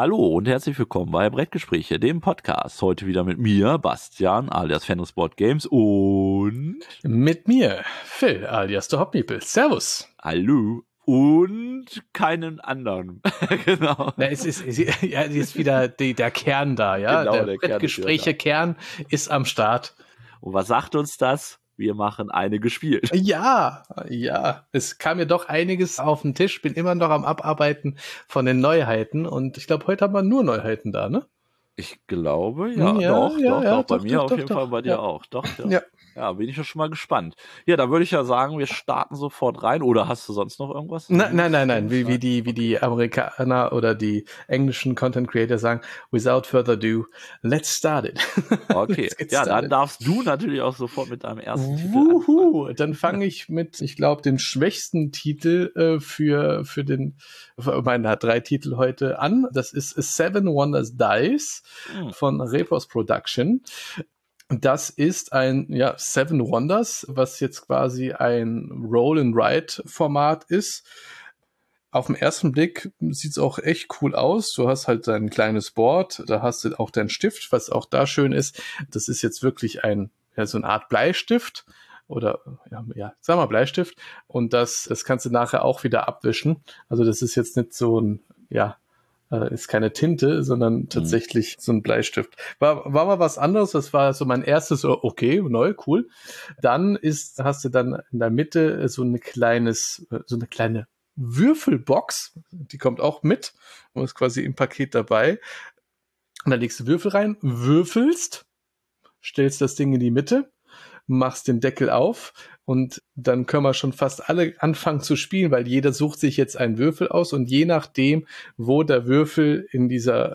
Hallo und herzlich willkommen bei Brettgespräche, dem Podcast. Heute wieder mit mir, Bastian, alias Fanboard Games und mit mir, Phil, alias The Hop People. Servus. Hallo. Und keinen anderen. Genau. Na, es ist wieder der Kern da, ja. Genau, der Brettgespräche-Kern ist am Start. Und was sagt uns das? Wir machen eine gespielt. Ja, es kam mir doch einiges auf den Tisch. Bin immer noch am Abarbeiten von den Neuheiten. Und ich glaube, heute haben wir nur Neuheiten da, ne? Ich glaube, doch. Bei mir auf jeden Fall, bei dir auch. Doch. Ja, bin ich ja schon mal gespannt. Ja, da würde ich ja sagen, wir starten sofort rein. Oder hast du sonst noch irgendwas? Nein. Wie die Amerikaner oder die englischen Content Creator sagen, without further ado, let's start it. Okay, ja, dann darfst du natürlich auch sofort mit deinem ersten Titel anfangen. Dann fange ich mit, ich glaube, dem schwächsten Titel für meine 3 Titel heute an. Das ist Seven Wonders Dice von Repos Production. Das ist ein Seven Wonders, was jetzt quasi ein Roll-and-Write-Format ist. Auf den ersten Blick sieht es auch echt cool aus. Du hast halt dein kleines Board, da hast du auch deinen Stift, was auch da schön ist. Das ist jetzt wirklich so eine Art Bleistift oder sagen wir Bleistift. Und das kannst du nachher auch wieder abwischen. Also das ist jetzt nicht so ein, ist keine Tinte, sondern tatsächlich so ein Bleistift. War mal was anderes, das war so mein erstes, okay, neu, cool. Dann hast du dann in der Mitte so eine kleine Würfelbox, die kommt auch mit und ist quasi im Paket dabei. Und da legst du Würfel rein, würfelst, stellst das Ding in die Mitte, machst den Deckel auf und dann können wir schon fast alle anfangen zu spielen, weil jeder sucht sich jetzt einen Würfel aus und je nachdem, wo der Würfel in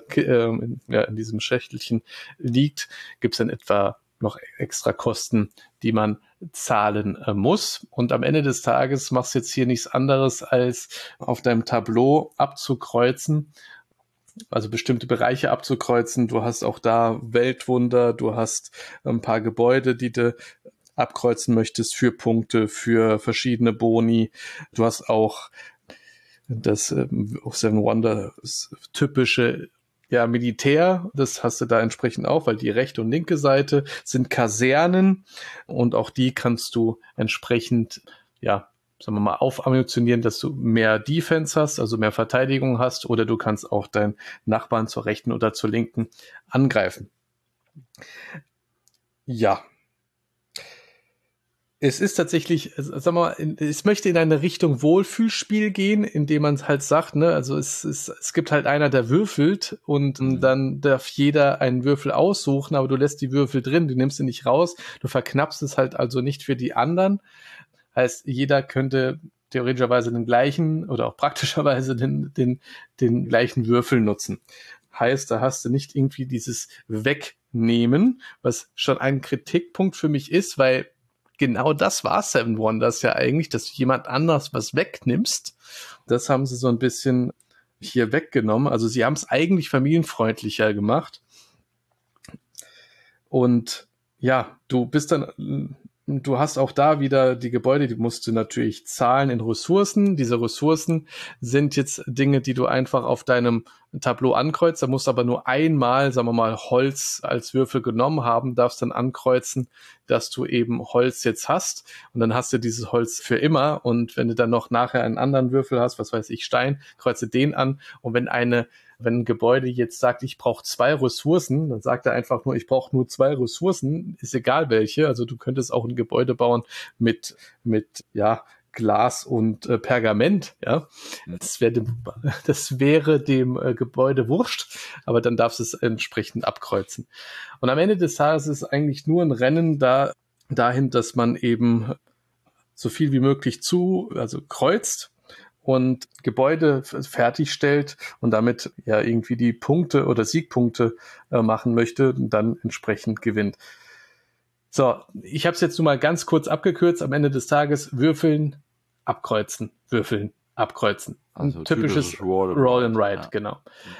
in diesem Schächtelchen liegt, gibt's dann etwa noch extra Kosten, die man zahlen muss. Und am Ende des Tages machst du jetzt hier nichts anderes, als auf deinem Tableau abzukreuzen, also bestimmte Bereiche abzukreuzen. Du hast auch da Weltwunder, du hast ein paar Gebäude, die du abkreuzen möchtest für Punkte, für verschiedene Boni. Du hast auch das Seven Wonders typische Militär, das hast du da entsprechend auch, weil die rechte und linke Seite sind Kasernen und auch die kannst du entsprechend, sagen wir mal, aufammunitionieren, dass du mehr Defense hast, also mehr Verteidigung hast, oder du kannst auch deinen Nachbarn zur rechten oder zur linken angreifen. Ja. Es ist tatsächlich, sagen wir mal, es möchte in eine Richtung Wohlfühlspiel gehen, indem man halt sagt, ne, also es gibt halt einer, der würfelt und dann darf jeder einen Würfel aussuchen, aber du lässt die Würfel drin, du nimmst sie nicht raus, du verknappst es halt also nicht für die anderen. Heißt, jeder könnte theoretischerweise den gleichen oder auch praktischerweise den gleichen Würfel nutzen. Heißt, da hast du nicht irgendwie dieses Wegnehmen, was schon ein Kritikpunkt für mich ist, weil genau das war Seven Wonders ja eigentlich, dass du jemand anders was wegnimmst. Das haben sie so ein bisschen hier weggenommen. Also sie haben es eigentlich familienfreundlicher gemacht. Und du hast auch da wieder die Gebäude, die musst du natürlich zahlen in Ressourcen. Diese Ressourcen sind jetzt Dinge, die du einfach auf deinem Tableau ankreuzt. Da musst du aber nur einmal, sagen wir mal, Holz als Würfel genommen haben, darfst dann ankreuzen, dass du eben Holz jetzt hast. Und dann hast du dieses Holz für immer. Und wenn du dann noch nachher einen anderen Würfel hast, was weiß ich, Stein, kreuze den an. Und wenn ein Gebäude jetzt sagt, ich brauche 2 Ressourcen, dann sagt er einfach nur, ich brauche nur 2 Ressourcen, ist egal welche. Also du könntest auch ein Gebäude bauen mit Glas und Pergament, ja. Das wäre dem Gebäude wurscht, aber dann darfst du es entsprechend abkreuzen. Und am Ende des Tages ist es eigentlich nur ein Rennen dahin, dass man eben so viel wie möglich kreuzt und Gebäude fertigstellt und damit irgendwie die Punkte oder Siegpunkte machen möchte und dann entsprechend gewinnt. So, ich habe es jetzt nur mal ganz kurz abgekürzt. Am Ende des Tages würfeln, abkreuzen, würfeln, abkreuzen. Also typisches Roll and Write, genau.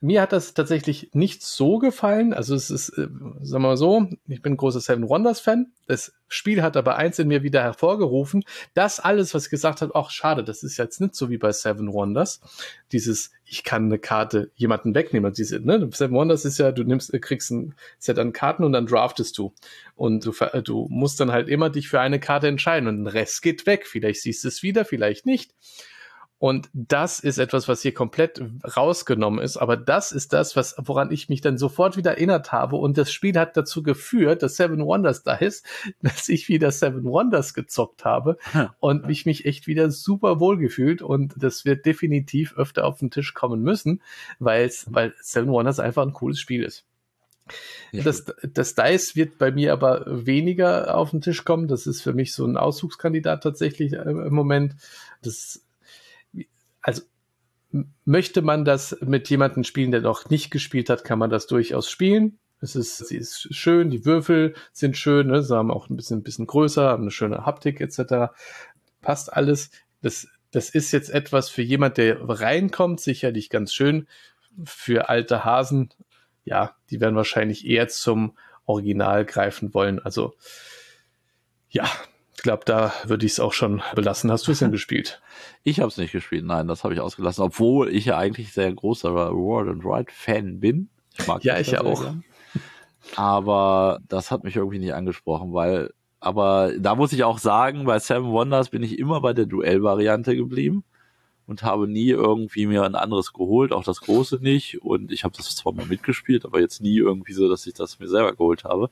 Mir hat das tatsächlich nicht so gefallen. Also es ist, sagen wir mal so, ich bin ein großer Seven Wonders Fan. Das Spiel hat aber eins in mir wieder hervorgerufen. Das alles, was ich gesagt habe, auch schade, das ist jetzt nicht so wie bei Seven Wonders. Dieses, ich kann eine Karte jemanden wegnehmen. Diese, ne? Seven Wonders ist ja, kriegst ein Set an Karten und dann draftest du. Und du musst dann halt immer dich für eine Karte entscheiden und der Rest geht weg. Vielleicht siehst du es wieder, vielleicht nicht. Und das ist etwas, was hier komplett rausgenommen ist. Aber das ist das, woran ich mich dann sofort wieder erinnert habe. Und das Spiel hat dazu geführt, dass Seven Wonders da ist, dass ich wieder Seven Wonders gezockt habe und mich echt wieder super wohl gefühlt. Und das wird definitiv öfter auf den Tisch kommen müssen, weil Seven Wonders einfach ein cooles Spiel ist. Ja. Das Dice wird bei mir aber weniger auf den Tisch kommen. Das ist für mich so ein Auszugskandidat tatsächlich im Moment. Also möchte man das mit jemandem spielen, der noch nicht gespielt hat, kann man das durchaus spielen. Sie ist schön, die Würfel sind schön, ne? Sie haben auch ein bisschen größer, haben eine schöne Haptik etc. Passt alles. Das ist jetzt etwas für jemand, der reinkommt, sicherlich ganz schön. Für alte Hasen, ja, die werden wahrscheinlich eher zum Original greifen wollen. Also ja, ich glaube, da würde ich es auch schon belassen. Hast du es denn gespielt? Ich habe es nicht gespielt, nein, das habe ich ausgelassen, obwohl ich ja eigentlich sehr großer Roll and Ride Fan bin. Ich mag ja, ich auch. Gern. Aber das hat mich irgendwie nicht angesprochen, aber da muss ich auch sagen, bei Seven Wonders bin ich immer bei der Duell-Variante geblieben und habe nie irgendwie mir ein anderes geholt, auch das große nicht. Und ich habe das zwar mal mitgespielt, aber jetzt nie irgendwie so, dass ich das mir selber geholt habe.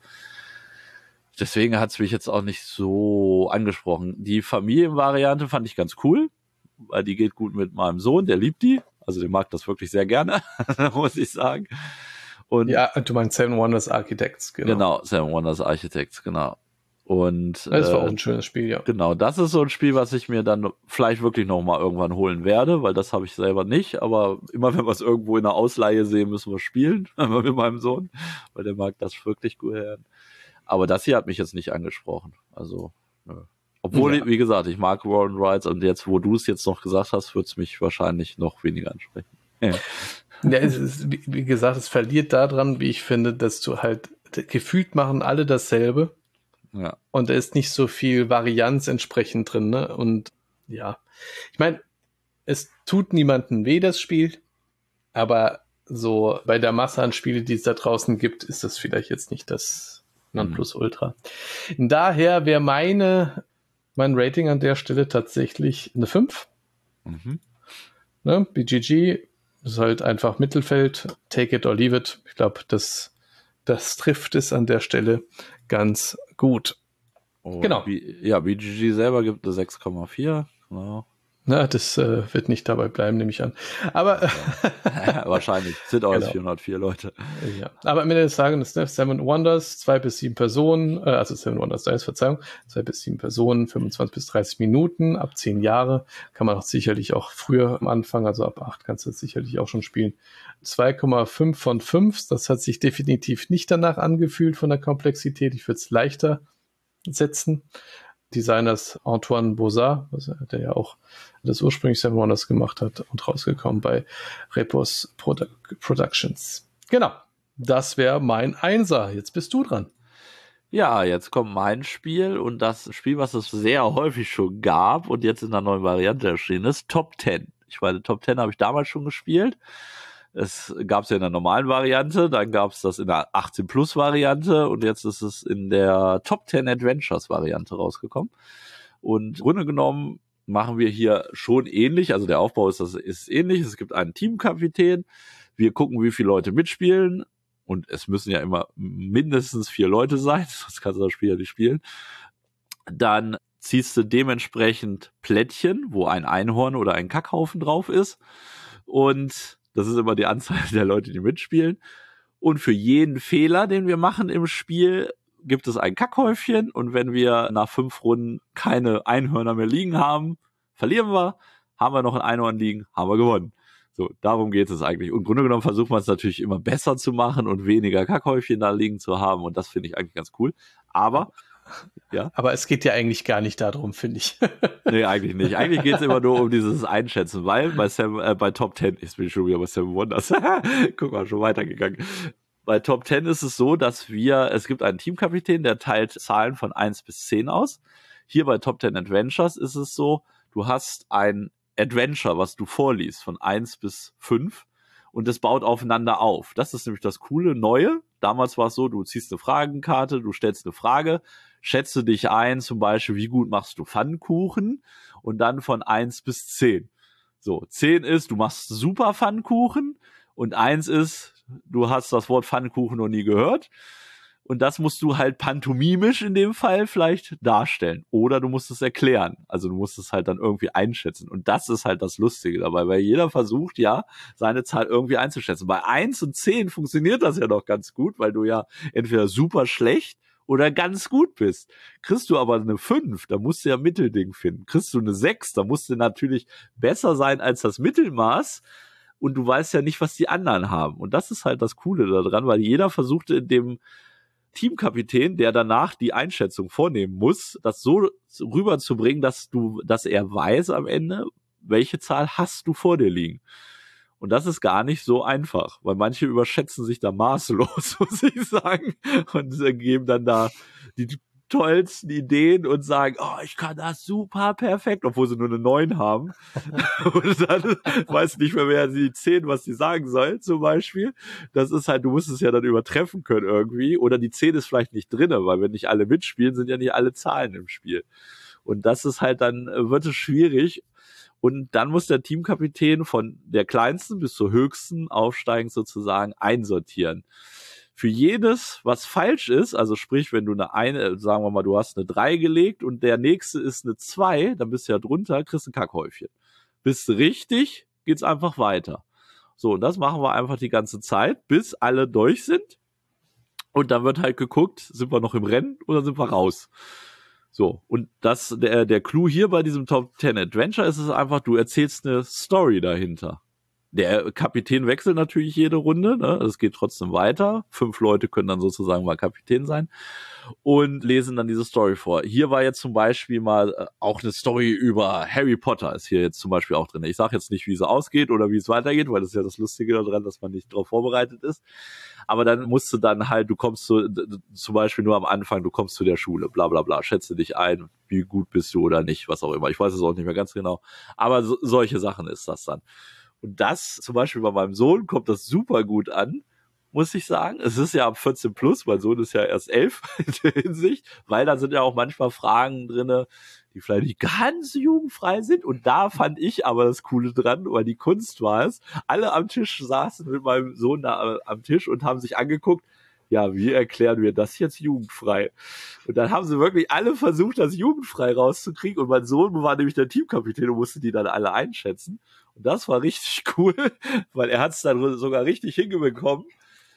Deswegen hat es mich jetzt auch nicht so angesprochen. Die Familienvariante fand ich ganz cool, weil die geht gut mit meinem Sohn, der liebt die. Also der mag das wirklich sehr gerne, muss ich sagen. Und ja, du meinst Seven Wonders Architects, genau. Genau, Seven Wonders Architects, genau. Und das war auch ein schönes Spiel, ja. Genau, das ist so ein Spiel, was ich mir dann vielleicht wirklich nochmal irgendwann holen werde, weil das habe ich selber nicht. Aber immer wenn wir es irgendwo in der Ausleihe sehen, müssen wir spielen, mit meinem Sohn, weil der mag das wirklich gut hören. Aber das hier hat mich jetzt nicht angesprochen. Also, nö. Obwohl, ja. Wie gesagt, ich mag Roll and Rides und jetzt, wo du es jetzt noch gesagt hast, wird es mich wahrscheinlich noch weniger ansprechen. Ja, es ist, wie gesagt, es verliert daran, wie ich finde, dass du halt, gefühlt machen alle dasselbe. Ja. Und da ist nicht so viel Varianz entsprechend drin, ne? Und ja, ich meine, es tut niemandem weh, das Spiel, aber so bei der Masse an Spielen, die es da draußen gibt, ist das vielleicht jetzt nicht das Nonplusultra. Daher wäre mein Rating an der Stelle tatsächlich eine 5. Mhm. Ne? BGG ist halt einfach Mittelfeld, take it or leave it. Ich glaube, das trifft es an der Stelle ganz gut. Oh, genau. BGG selber gibt eine 6,4. Genau. Na, das wird nicht dabei bleiben, nehme ich an. Aber ja, wahrscheinlich. Sind auch jetzt 404 Leute. Ja. Aber am Ende des Tages, Seven Wonders, 2 bis 7 Personen, also Seven Wonders Dice, Verzeihung, 2 bis 7 Personen, 25 bis 30 Minuten, ab 10 Jahre. Kann man auch sicherlich auch früher am Anfang, also ab 8 kannst du das sicherlich auch schon spielen. 2,5 von 5, das hat sich definitiv nicht danach angefühlt von der Komplexität. Ich würde es leichter setzen. Designers Antoine Bozard, der ja auch das ursprünglich Seven Wonders gemacht hat und rausgekommen bei Repos Productions. Genau, das wäre mein Einser. Jetzt bist du dran. Ja, jetzt kommt mein Spiel und das Spiel, was es sehr häufig schon gab und jetzt in einer neuen Variante erschienen ist, Top 10. Ich meine, Top 10 habe ich damals schon gespielt. Es gab es ja in der normalen Variante, dann gab es das in der 18-Plus-Variante und jetzt ist es in der Top 10 Adventures-Variante rausgekommen. Und im Grunde genommen machen wir hier schon ähnlich, also der Aufbau ist ähnlich. Es gibt einen Teamkapitän, wir gucken, wie viele Leute mitspielen und es müssen ja immer mindestens 4 Leute sein, sonst kannst du das Spiel ja nicht spielen. Dann ziehst du dementsprechend Plättchen, wo ein Einhorn oder ein Kackhaufen drauf ist und das ist immer die Anzahl der Leute, die mitspielen. Und für jeden Fehler, den wir machen im Spiel, gibt es ein Kackhäufchen. Und wenn wir nach 5 Runden keine Einhörner mehr liegen haben, verlieren wir. Haben wir noch ein Einhorn liegen, haben wir gewonnen. So, darum geht es eigentlich. Und im Grunde genommen versucht man es natürlich immer besser zu machen und weniger Kackhäufchen da liegen zu haben. Und das finde ich eigentlich ganz cool. Aber Ja? Aber es geht ja eigentlich gar nicht darum, finde ich. Nee, eigentlich nicht. Eigentlich geht es immer nur um dieses Einschätzen, weil bei Top 10, jetzt bin ich schon wieder bei Seven Wonders. Guck mal, schon weitergegangen. Bei Top 10 ist es so, dass es gibt einen Teamkapitän, der teilt Zahlen von 1 bis 10 aus. Hier bei Top 10 Adventures ist es so, du hast ein Adventure, was du vorliest, von 1 bis 5 und das baut aufeinander auf. Das ist nämlich das coole Neue. Damals war es so, du ziehst eine Fragenkarte, du stellst eine Frage, schätze dich ein, zum Beispiel, wie gut machst du Pfannkuchen und dann von 1 bis 10. So, 10 ist, du machst super Pfannkuchen und 1 ist, du hast das Wort Pfannkuchen noch nie gehört. Und das musst du halt pantomimisch in dem Fall vielleicht darstellen. Oder du musst es erklären. Also du musst es halt dann irgendwie einschätzen. Und das ist halt das Lustige dabei, weil jeder versucht ja, seine Zahl irgendwie einzuschätzen. Bei 1 und 10 funktioniert das ja noch ganz gut, weil du ja entweder super schlecht oder ganz gut bist. Kriegst du aber eine 5, da musst du ja Mittelding finden. Kriegst du eine 6, da musst du natürlich besser sein als das Mittelmaß. Und du weißt ja nicht, was die anderen haben. Und das ist halt das Coole daran, weil jeder versucht in dem Teamkapitän, der danach die Einschätzung vornehmen muss, das so rüberzubringen, dass er weiß am Ende, welche Zahl hast du vor dir liegen. Und das ist gar nicht so einfach, weil manche überschätzen sich da maßlos, muss ich sagen, und geben dann da die tollsten Ideen und sagen, oh, ich kann das super perfekt, obwohl sie nur eine 9 haben. Und dann weiß nicht mehr, wer die 10, was sie sagen soll, zum Beispiel. Das ist halt, du musst es ja dann übertreffen können irgendwie. Oder die 10 ist vielleicht nicht drinne, weil wenn nicht alle mitspielen, sind ja nicht alle Zahlen im Spiel. Und das ist halt dann, wird es schwierig. Und dann muss der Teamkapitän von der kleinsten bis zur höchsten aufsteigend sozusagen einsortieren. Für jedes, was falsch ist, also sprich, wenn du sagen wir mal, du hast eine 3 gelegt und der nächste ist eine 2, dann bist du ja drunter, kriegst ein Kackhäufchen. Bist du richtig, geht's einfach weiter. So, und das machen wir einfach die ganze Zeit, bis alle durch sind. Und dann wird halt geguckt, sind wir noch im Rennen oder sind wir raus? So, und der Clou hier bei diesem Top 10 Adventure ist es einfach, du erzählst eine Story dahinter. Der Kapitän wechselt natürlich jede Runde, ne? Es geht trotzdem weiter. 5 Leute können dann sozusagen mal Kapitän sein und lesen dann diese Story vor. Hier war jetzt zum Beispiel mal auch eine Story über Harry Potter, ist hier jetzt zum Beispiel auch drin. Ich sage jetzt nicht, wie sie ausgeht oder wie es weitergeht, weil das ist ja das Lustige daran, dass man nicht darauf vorbereitet ist. Aber dann musst du dann halt, du kommst zum Beispiel nur am Anfang, du kommst zu der Schule, bla bla bla, schätze dich ein, wie gut bist du oder nicht, was auch immer. Ich weiß es auch nicht mehr ganz genau. Aber solche Sachen ist das dann. Und das, zum Beispiel bei meinem Sohn, kommt das super gut an, muss ich sagen. Es ist ja ab 14 plus, mein Sohn ist ja erst 11 in der Hinsicht, weil da sind ja auch manchmal Fragen drinne, die vielleicht nicht ganz jugendfrei sind. Und da fand ich aber das Coole dran, weil die Kunst war es, alle am Tisch saßen mit meinem Sohn da am Tisch und haben sich angeguckt, ja, wie erklären wir das jetzt jugendfrei? Und dann haben sie wirklich alle versucht, das jugendfrei rauszukriegen. Und mein Sohn war nämlich der Teamkapitän und musste die dann alle einschätzen. Und das war richtig cool, weil er hat es dann sogar richtig hingebekommen,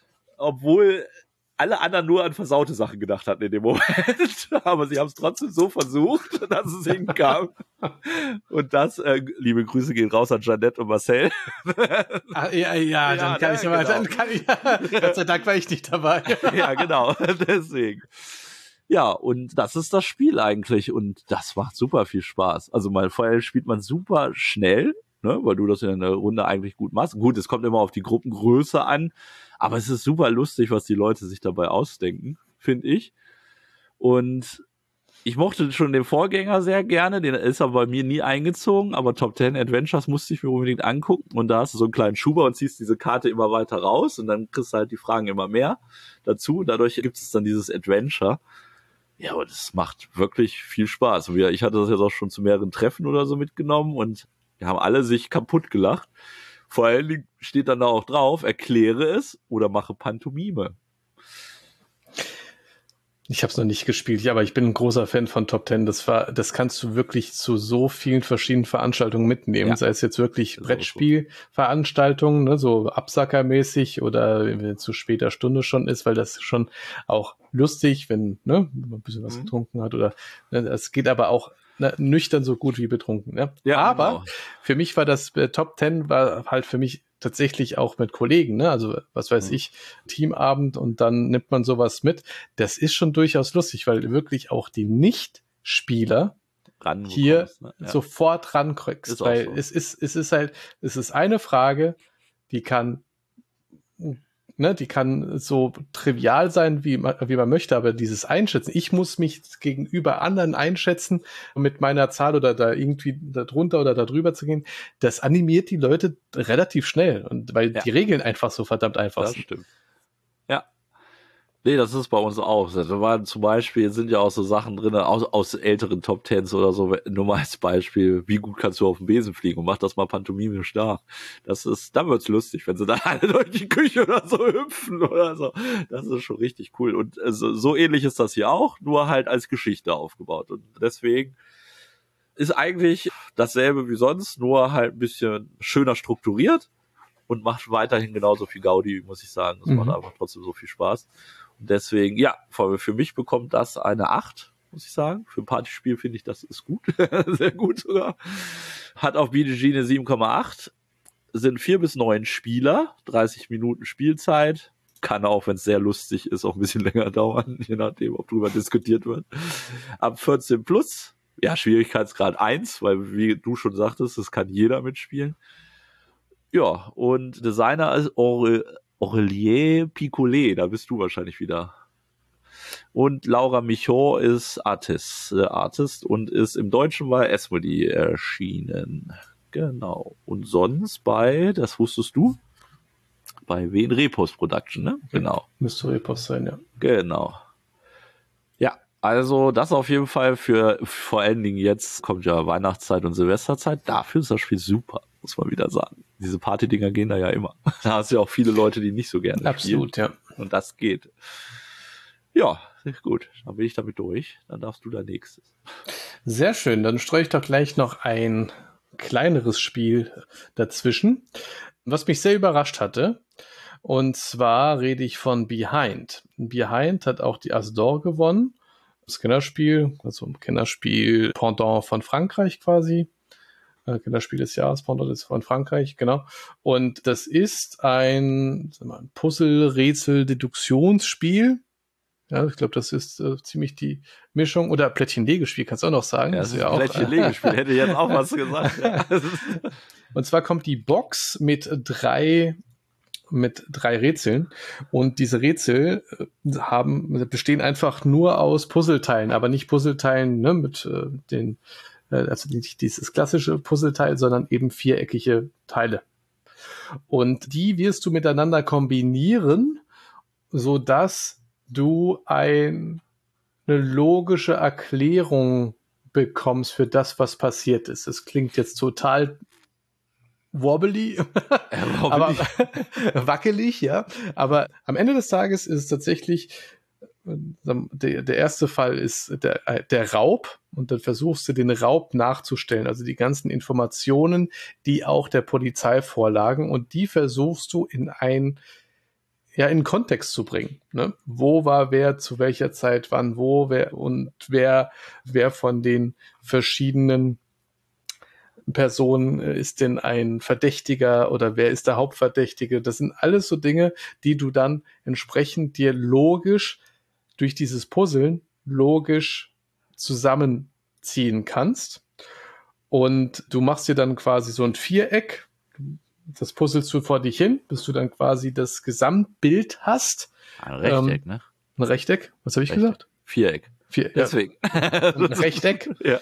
obwohl alle anderen nur an versaute Sachen gedacht hatten in dem Moment. Aber sie haben es trotzdem so versucht, dass es hinkam. Und das, liebe Grüße gehen raus an Jeanette und Marcel. Ja, dann kann ich ja mal, genau. Gott sei Dank war ich nicht dabei. Ja, genau, deswegen. Ja, und das ist das Spiel eigentlich und das macht super viel Spaß. Also vorher spielt man super schnell, ne, weil du das in der Runde eigentlich gut machst. Gut, es kommt immer auf die Gruppengröße an, aber es ist super lustig, was die Leute sich dabei ausdenken, finde ich. Und ich mochte schon den Vorgänger sehr gerne, den ist aber bei mir nie eingezogen, aber Top 10 Adventures musste ich mir unbedingt angucken und da hast du so einen kleinen Schuber und ziehst diese Karte immer weiter raus und dann kriegst du halt die Fragen immer mehr dazu. Dadurch gibt es dann dieses Adventure. Ja, und es macht wirklich viel Spaß. Ich hatte das jetzt auch schon zu mehreren Treffen oder so mitgenommen und wir haben alle sich kaputt gelacht. Vor allen Dingen steht dann da auch drauf, erkläre es oder mache Pantomime. Ich habe es noch nicht gespielt, aber ich bin ein großer Fan von Top 10. Das kannst du wirklich zu so vielen verschiedenen Veranstaltungen mitnehmen. Ja. Sei es jetzt wirklich Brettspielveranstaltungen, ne, so Absackermäßig oder wenn es zu später Stunde schon ist, weil das ist schon auch lustig, wenn man ein bisschen was getrunken hat oder es geht aber auch nüchtern so gut wie betrunken. Ne? Ja, aber genau. Für mich war das Top 10 war halt für mich tatsächlich auch mit Kollegen, ne? Also was weiß ich, Teamabend und dann nimmt man sowas mit. Das ist schon durchaus lustig, weil wirklich auch die Nicht-Spieler hier Ne? Ja. sofort rankriegst, weil so. es ist eine Frage, die kann so trivial sein, wie man möchte, aber dieses Einschätzen, ich muss mich gegenüber anderen einschätzen, mit meiner Zahl oder da irgendwie da drunter oder da drüber zu gehen, das animiert die Leute relativ schnell und weil die Regeln einfach so verdammt einfach sind. Das stimmt. Ja. Nee, das ist bei uns auch. Da waren zum Beispiel, sind ja auch so Sachen drin, aus älteren Top Tens oder so, nur mal als Beispiel, wie gut kannst du auf dem Besen fliegen und mach das mal pantomimisch nach. Da wird's lustig, wenn sie dann alle durch die Küche oder so hüpfen oder so. Das ist schon richtig cool. Und so ähnlich ist das hier auch, nur halt als Geschichte aufgebaut. Und deswegen ist eigentlich dasselbe wie sonst, nur halt ein bisschen schöner strukturiert und macht weiterhin genauso viel Gaudi, muss ich sagen. Das macht einfach trotzdem so viel Spaß. Und deswegen, ja, für mich bekommt das eine 8, muss ich sagen. Für ein Partyspiel finde ich, das ist gut. Sehr gut sogar. Hat auf BGG eine 7,8. Sind 4 bis 9 Spieler, 30 Minuten Spielzeit. Kann auch, wenn es sehr lustig ist, auch ein bisschen länger dauern, je nachdem, ob drüber diskutiert wird. Ab 14 plus. Ja, Schwierigkeitsgrad 1, weil wie du schon sagtest, das kann jeder mitspielen. Ja, und Designer ist Aurelier Picolet, da bist du wahrscheinlich wieder. Und Laura Michaud ist Artist und ist im Deutschen bei Asmodee erschienen. Genau. Und sonst das wusstest du? Bei wen? Repos Production, ne? Genau. Müsste Repos sein, ja. Genau. Ja, also das auf jeden Fall vor allen Dingen jetzt kommt ja Weihnachtszeit und Silvesterzeit. Dafür ist das Spiel super, muss man wieder sagen. Diese Party-Dinger gehen da ja immer. Da hast du ja auch viele Leute, die nicht so gerne Absolut, spielen. ja. Und das geht. Ja, gut. Dann bin ich damit durch. Dann darfst du da nächstes. Sehr schön. Dann streue ich doch gleich noch ein kleineres Spiel dazwischen, was mich sehr überrascht hatte. Und zwar rede ich von Behind. Behind hat auch die As d'Or gewonnen. Das Kennerspiel, also ein Kennerspiel Pendant von Frankreich quasi. Kennerspiel des Jahres, Pendant ist von Frankreich, genau. Und das ist ein Puzzle-Rätsel-Deduktionsspiel. Ja, ich glaube, das ist ziemlich die Mischung. Oder Plättchen-Legespiel, kannst du auch noch sagen. Ja, das ist ein Plättchen-Legespiel, hätte ich jetzt auch was gesagt. Ja. Und zwar kommt die Box mit drei Rätseln und diese Rätsel bestehen einfach nur aus Puzzleteilen, aber nicht Puzzleteilen mit also nicht dieses klassische Puzzleteil, sondern eben viereckige Teile. Und die wirst du miteinander kombinieren, sodass du eine logische Erklärung bekommst für das, was passiert ist. Das klingt jetzt total wobbly, aber wackelig, ja. Aber am Ende des Tages ist es tatsächlich, der erste Fall ist der Raub und dann versuchst du den Raub nachzustellen, also die ganzen Informationen, die auch der Polizei vorlagen und die versuchst du in einen Kontext zu bringen. Ne? Wo war wer, zu welcher Zeit, wann, wo, wer von den verschiedenen Person ist denn ein Verdächtiger oder wer ist der Hauptverdächtige? Das sind alles so Dinge, die du dann entsprechend dir logisch durch dieses Puzzeln logisch zusammenziehen kannst. Und du machst dir dann quasi so ein Viereck, das puzzelst du vor dich hin, bis du dann quasi das Gesamtbild hast. Ein Rechteck, ne? Ein Rechteck? Was habe ich gesagt? Viereck. Deswegen. Ja. Ein Rechteck. Ja.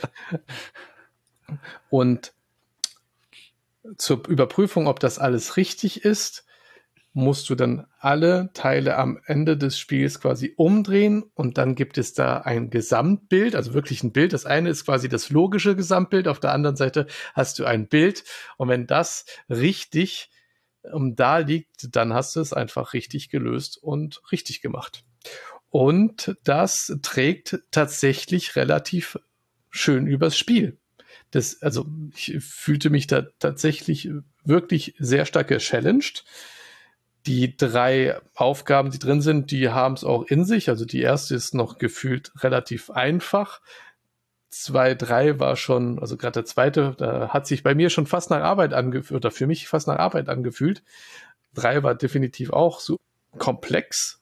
Und zur Überprüfung, ob das alles richtig ist, musst du dann alle Teile am Ende des Spiels quasi umdrehen und dann gibt es da ein Gesamtbild, also wirklich ein Bild. Das eine ist quasi das logische Gesamtbild, auf der anderen Seite hast du ein Bild und wenn das richtig da liegt, dann hast du es einfach richtig gelöst und richtig gemacht. Und das trägt tatsächlich relativ schön übers Spiel. Also ich fühlte mich da tatsächlich wirklich sehr stark gechallenged. Die 3 Aufgaben, die drin sind, die haben es auch in sich. Also die erste ist noch gefühlt relativ einfach. 2, 3 war schon, also gerade der zweite, da hat sich bei mir schon fast nach Arbeit angefühlt, oder für mich fast nach Arbeit angefühlt. 3 war definitiv auch so komplex.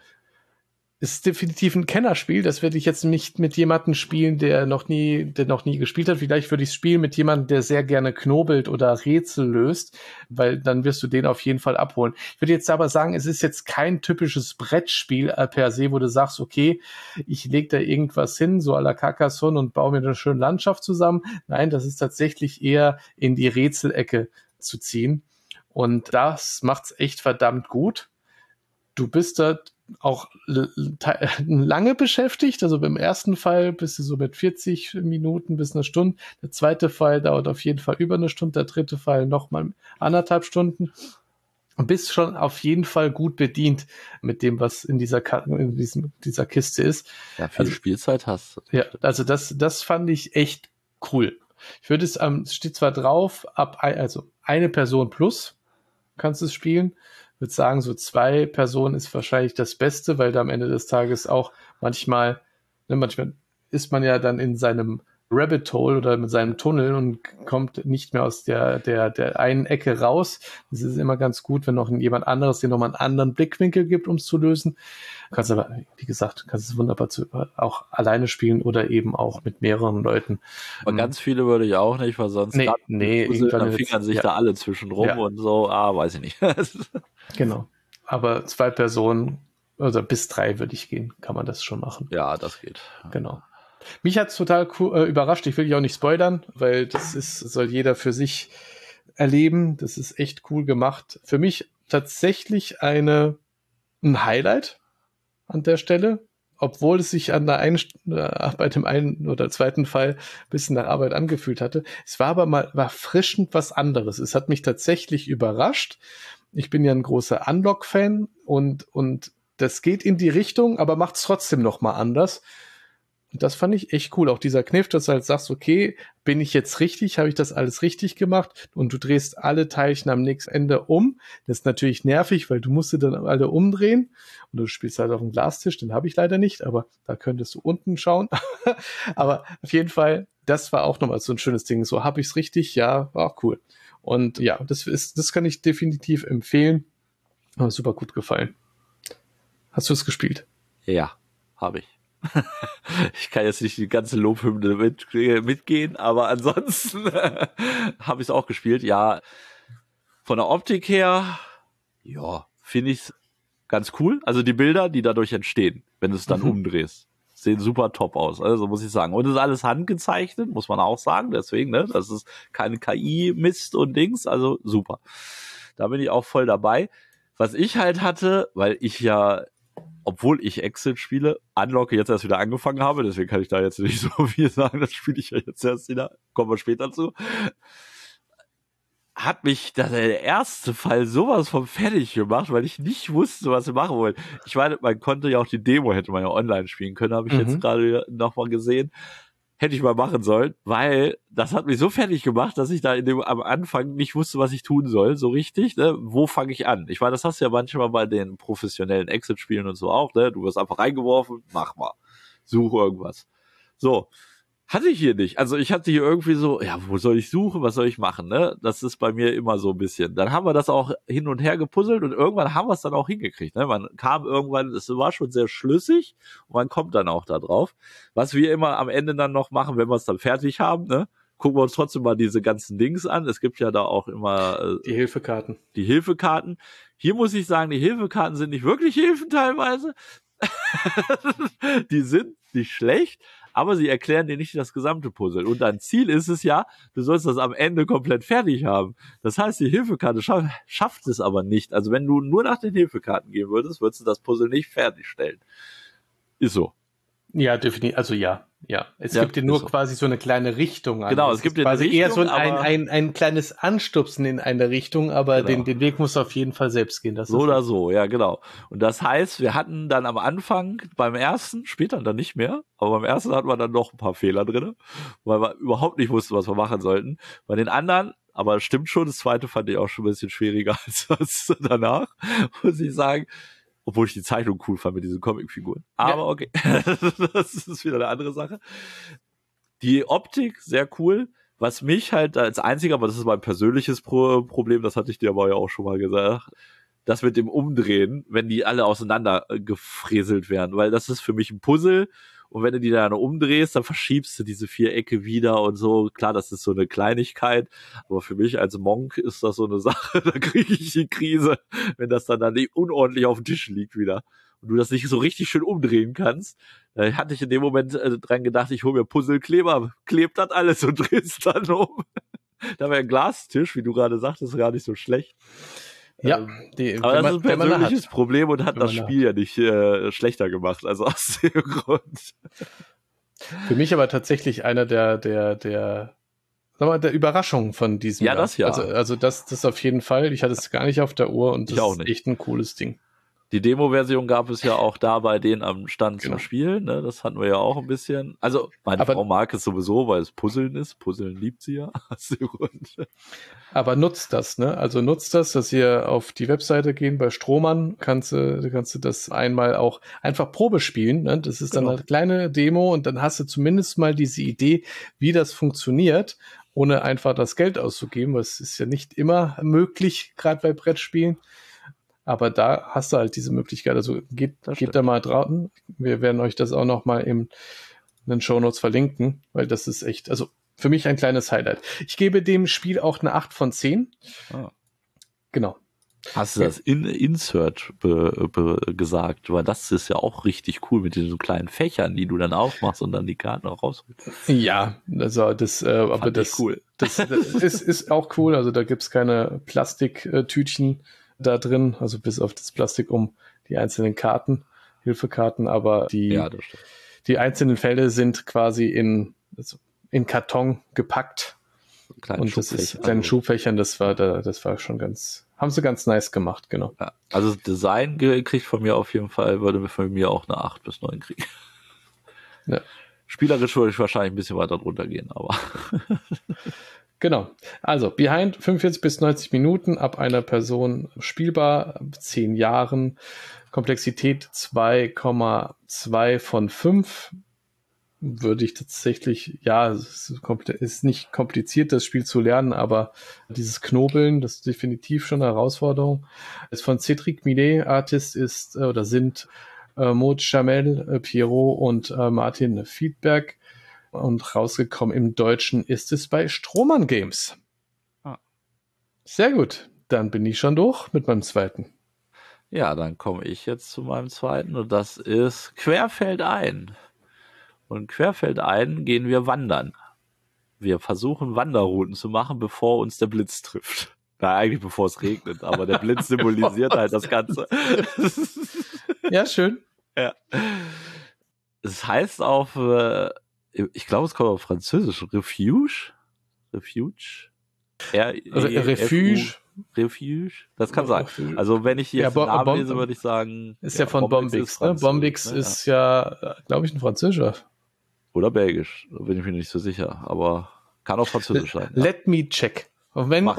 Ist definitiv ein Kennerspiel. Das werde ich jetzt nicht mit jemandem spielen, der noch nie gespielt hat. Vielleicht würde ich es spielen mit jemandem, der sehr gerne knobelt oder Rätsel löst, weil dann wirst du den auf jeden Fall abholen. Ich würde jetzt aber sagen, es ist jetzt kein typisches Brettspiel per se, wo du sagst, okay, ich lege da irgendwas hin, so à la Carcassonne und baue mir eine schöne Landschaft zusammen. Nein, das ist tatsächlich eher in die Rätselecke zu ziehen. Und das macht's echt verdammt gut. Du bist da auch lange beschäftigt, also beim ersten Fall bist du so mit 40 Minuten bis eine Stunde, der zweite Fall dauert auf jeden Fall über eine Stunde, der dritte Fall nochmal 1,5 Stunden und bist schon auf jeden Fall gut bedient mit dem, was in dieser Kiste ist. Ja, viel Spielzeit hast du. Ja, also das fand ich echt cool. Ich würde es steht zwar drauf, also eine Person plus kannst du es spielen. Ich würde sagen, so 2 Personen ist wahrscheinlich das Beste, weil da am Ende des Tages auch manchmal ist man ja dann in seinem Rabbit Hole oder mit seinem Tunnel und kommt nicht mehr aus der einen Ecke raus. Es ist immer ganz gut, wenn noch jemand anderes dir nochmal einen anderen Blickwinkel gibt, um es zu lösen. Du kannst aber, wie gesagt, es wunderbar auch alleine spielen oder eben auch mit mehreren Leuten. Aber ganz viele würde ich auch nicht, weil sonst irgendwann fingern sich da alle zwischen rum und so, weiß ich nicht. Genau. Aber 2 Personen, also bis 3 würde ich gehen, kann man das schon machen. Ja, das geht. Genau. Mich hat es total cool, überrascht. Ich will dich auch nicht spoilern, weil soll jeder für sich erleben. Das ist echt cool gemacht. Für mich tatsächlich ein Highlight an der Stelle, obwohl es sich bei dem einen oder zweiten Fall ein bisschen nach Arbeit angefühlt hatte. Es war aber war erfrischend was anderes. Es hat mich tatsächlich überrascht. Ich bin ja ein großer Unlock-Fan und das geht in die Richtung, aber macht es trotzdem noch mal anders. Und das fand ich echt cool. Auch dieser Kniff, dass du halt sagst, okay, bin ich jetzt richtig? Habe ich das alles richtig gemacht? Und du drehst alle Teilchen am nächsten Ende um. Das ist natürlich nervig, weil du musst sie dann alle umdrehen. Und du spielst halt auf dem Glastisch, den habe ich leider nicht, aber da könntest du unten schauen. Aber auf jeden Fall, das war auch nochmal so ein schönes Ding. So, habe ich es richtig? Ja, war auch cool. Und ja, das kann ich definitiv empfehlen. Hat super gut gefallen. Hast du es gespielt? Ja, habe ich. Ich kann jetzt nicht die ganze Lobhymne mitgehen, aber ansonsten habe ich es auch gespielt. Ja, von der Optik her, ja, finde ich es ganz cool. Also die Bilder, die dadurch entstehen, wenn du es dann umdrehst, sehen super top aus. Also muss ich sagen. Und es ist alles handgezeichnet, muss man auch sagen. Deswegen, ne, das ist keine KI-Mist und Dings. Also super. Da bin ich auch voll dabei. Was ich halt hatte, weil ich ja, obwohl ich Exit spiele, Unlock jetzt erst wieder angefangen habe, deswegen kann ich da jetzt nicht so viel sagen, das spiele ich ja jetzt erst wieder, kommen wir später zu, hat mich der erste Fall sowas von fertig gemacht, weil ich nicht wusste, was wir machen wollen. Ich meine, man konnte ja auch die Demo, hätte man ja online spielen können, habe ich jetzt gerade nochmal gesehen. Hätte ich mal machen sollen, weil das hat mich so fertig gemacht, dass ich da am Anfang nicht wusste, was ich tun soll, so richtig, ne? Wo fange ich an? Ich meine, das hast du ja manchmal bei den professionellen Exit-Spielen und so auch, ne? Du wirst einfach reingeworfen, mach mal. Such irgendwas. So. Hatte ich hier nicht. Also ich hatte hier irgendwie so, ja, wo soll ich suchen, was soll ich machen, ne? Das ist bei mir immer so ein bisschen. Dann haben wir das auch hin und her gepuzzelt und irgendwann haben wir es dann auch hingekriegt, ne? Man kam irgendwann, es war schon sehr schlüssig und man kommt dann auch da drauf. Was wir immer am Ende dann noch machen, wenn wir es dann fertig haben, ne? Gucken wir uns trotzdem mal diese ganzen Dings an. Es gibt ja da auch immer die Hilfekarten. Die Hilfekarten. Hier muss ich sagen, die Hilfekarten sind nicht wirklich Hilfen teilweise. Die sind nicht schlecht, aber sie erklären dir nicht das gesamte Puzzle. Und dein Ziel ist es ja, du sollst das am Ende komplett fertig haben. Das heißt, die Hilfekarte schafft es aber nicht. Also wenn du nur nach den Hilfekarten gehen würdest, würdest du das Puzzle nicht fertigstellen. Ist so. Ja, definitiv. Also ja. Es gibt dir nur quasi so eine kleine Richtung an. Genau, es gibt dir quasi eine Richtung, eher so ein kleines Anstupsen in eine Richtung, aber genau. den Weg musst du auf jeden Fall selbst gehen. So oder so, ja, genau. Und das heißt, wir hatten dann am Anfang beim ersten, später dann nicht mehr, aber beim ersten hatten wir dann noch ein paar Fehler drin, weil wir überhaupt nicht wussten, was wir machen sollten. Bei den anderen, aber stimmt schon, das zweite fand ich auch schon ein bisschen schwieriger als das danach, muss ich sagen. Obwohl ich die Zeichnung cool fand mit diesen Comicfiguren. Aber okay, das ist wieder eine andere Sache. Die Optik, sehr cool. Was mich halt als einziger, aber das ist mein persönliches Problem, das hatte ich dir aber ja auch schon mal gesagt, das mit dem Umdrehen, wenn die alle auseinander gefräselt werden, weil das ist für mich ein Puzzle und wenn du die dann umdrehst, dann verschiebst du diese Vierecke wieder und so. Klar, das ist so eine Kleinigkeit, aber für mich als Monk ist das so eine Sache, da kriege ich die Krise, wenn das dann unordentlich auf dem Tisch liegt wieder und du das nicht so richtig schön umdrehen kannst. Da hatte ich in dem Moment dran gedacht, ich hole mir Puzzlekleber, kleb das alles und dreh's dann um. Da wäre ein Glastisch, wie du gerade sagtest, gar nicht so schlecht. Ja, aber das ist ein persönliches Problem und hat das Spiel ja nicht schlechter gemacht, also aus dem Grund. Für mich aber tatsächlich einer der Überraschungen von diesem Jahr. Das ja. Also das auf jeden Fall. Ich hatte es gar nicht auf der Uhr und das ist echt ein cooles Ding. Die Demo-Version gab es ja auch da bei denen am Stand zum Spielen, ne? Das hatten wir ja auch ein bisschen. Also meine Frau mag es sowieso, weil es Puzzeln ist. Puzzeln liebt sie ja. Aber nutzt das, ne? Also nutzt das, dass ihr auf die Webseite gehen bei Strohmann, kannst du das einmal auch einfach Probe spielen, ne? Das ist dann eine kleine Demo und dann hast du zumindest mal diese Idee, wie das funktioniert, ohne einfach das Geld auszugeben, weil es ist ja nicht immer möglich, gerade bei Brettspielen. Aber da hast du halt diese Möglichkeit. Also geht da mal draußen. Wir werden euch das auch noch mal in den Shownotes verlinken, weil das ist echt, also für mich ein kleines Highlight. Ich gebe dem Spiel auch eine 8 von 10. Genau. Hast du das Insert gesagt? Weil das ist ja auch richtig cool mit diesen kleinen Fächern, die du dann aufmachst und dann die Karten auch rausholst. Ja, also das cool. Das ist auch cool. Also da gibt's keine Plastiktütchen da drin, also bis auf das Plastik um die einzelnen Karten, Hilfekarten, aber die einzelnen Fälle sind quasi in Karton gepackt. Und das ist kleinen Schubfächern, das war schon haben sie ganz nice gemacht, genau. Ja, also das Design kriegt von mir auf jeden Fall, würde von mir auch eine 8 bis 9 kriegen. Ja. Spielerisch würde ich wahrscheinlich ein bisschen weiter drunter gehen, aber genau. Also, Behind 45 bis 90 Minuten, ab einer Person spielbar, ab 10 Jahren, Komplexität 2,2 von 5. Würde ich tatsächlich, es ist nicht kompliziert, das Spiel zu lernen, aber dieses Knobeln, das ist definitiv schon eine Herausforderung. Ist von Cédric Millet, Artist sind Maud Jamel, Pierrot und Martin Fiedberg. Und rausgekommen im Deutschen ist es bei Strohmann Games. Sehr gut. Dann bin ich schon durch mit meinem zweiten. Ja, dann komme ich jetzt zu meinem zweiten und das ist Querfeldein. Und querfeldein gehen wir wandern. Wir versuchen Wanderrouten zu machen, bevor uns der Blitz trifft. Na, eigentlich bevor es regnet, aber der Blitz symbolisiert halt das Ganze. Ja, schön. Ja. Es heißt auf ich glaube, es kommt auf Französisch. Refuge? Refuge? Das kann sein. Also wenn ich jetzt den Namen lese, würde ich sagen... Ist ja von Bombix. Ne? Bombix ist ja, glaube ich, ein Französischer. Oder Belgisch, da bin ich mir nicht so sicher. Aber kann auch Französisch sein. Let me check. Und wenn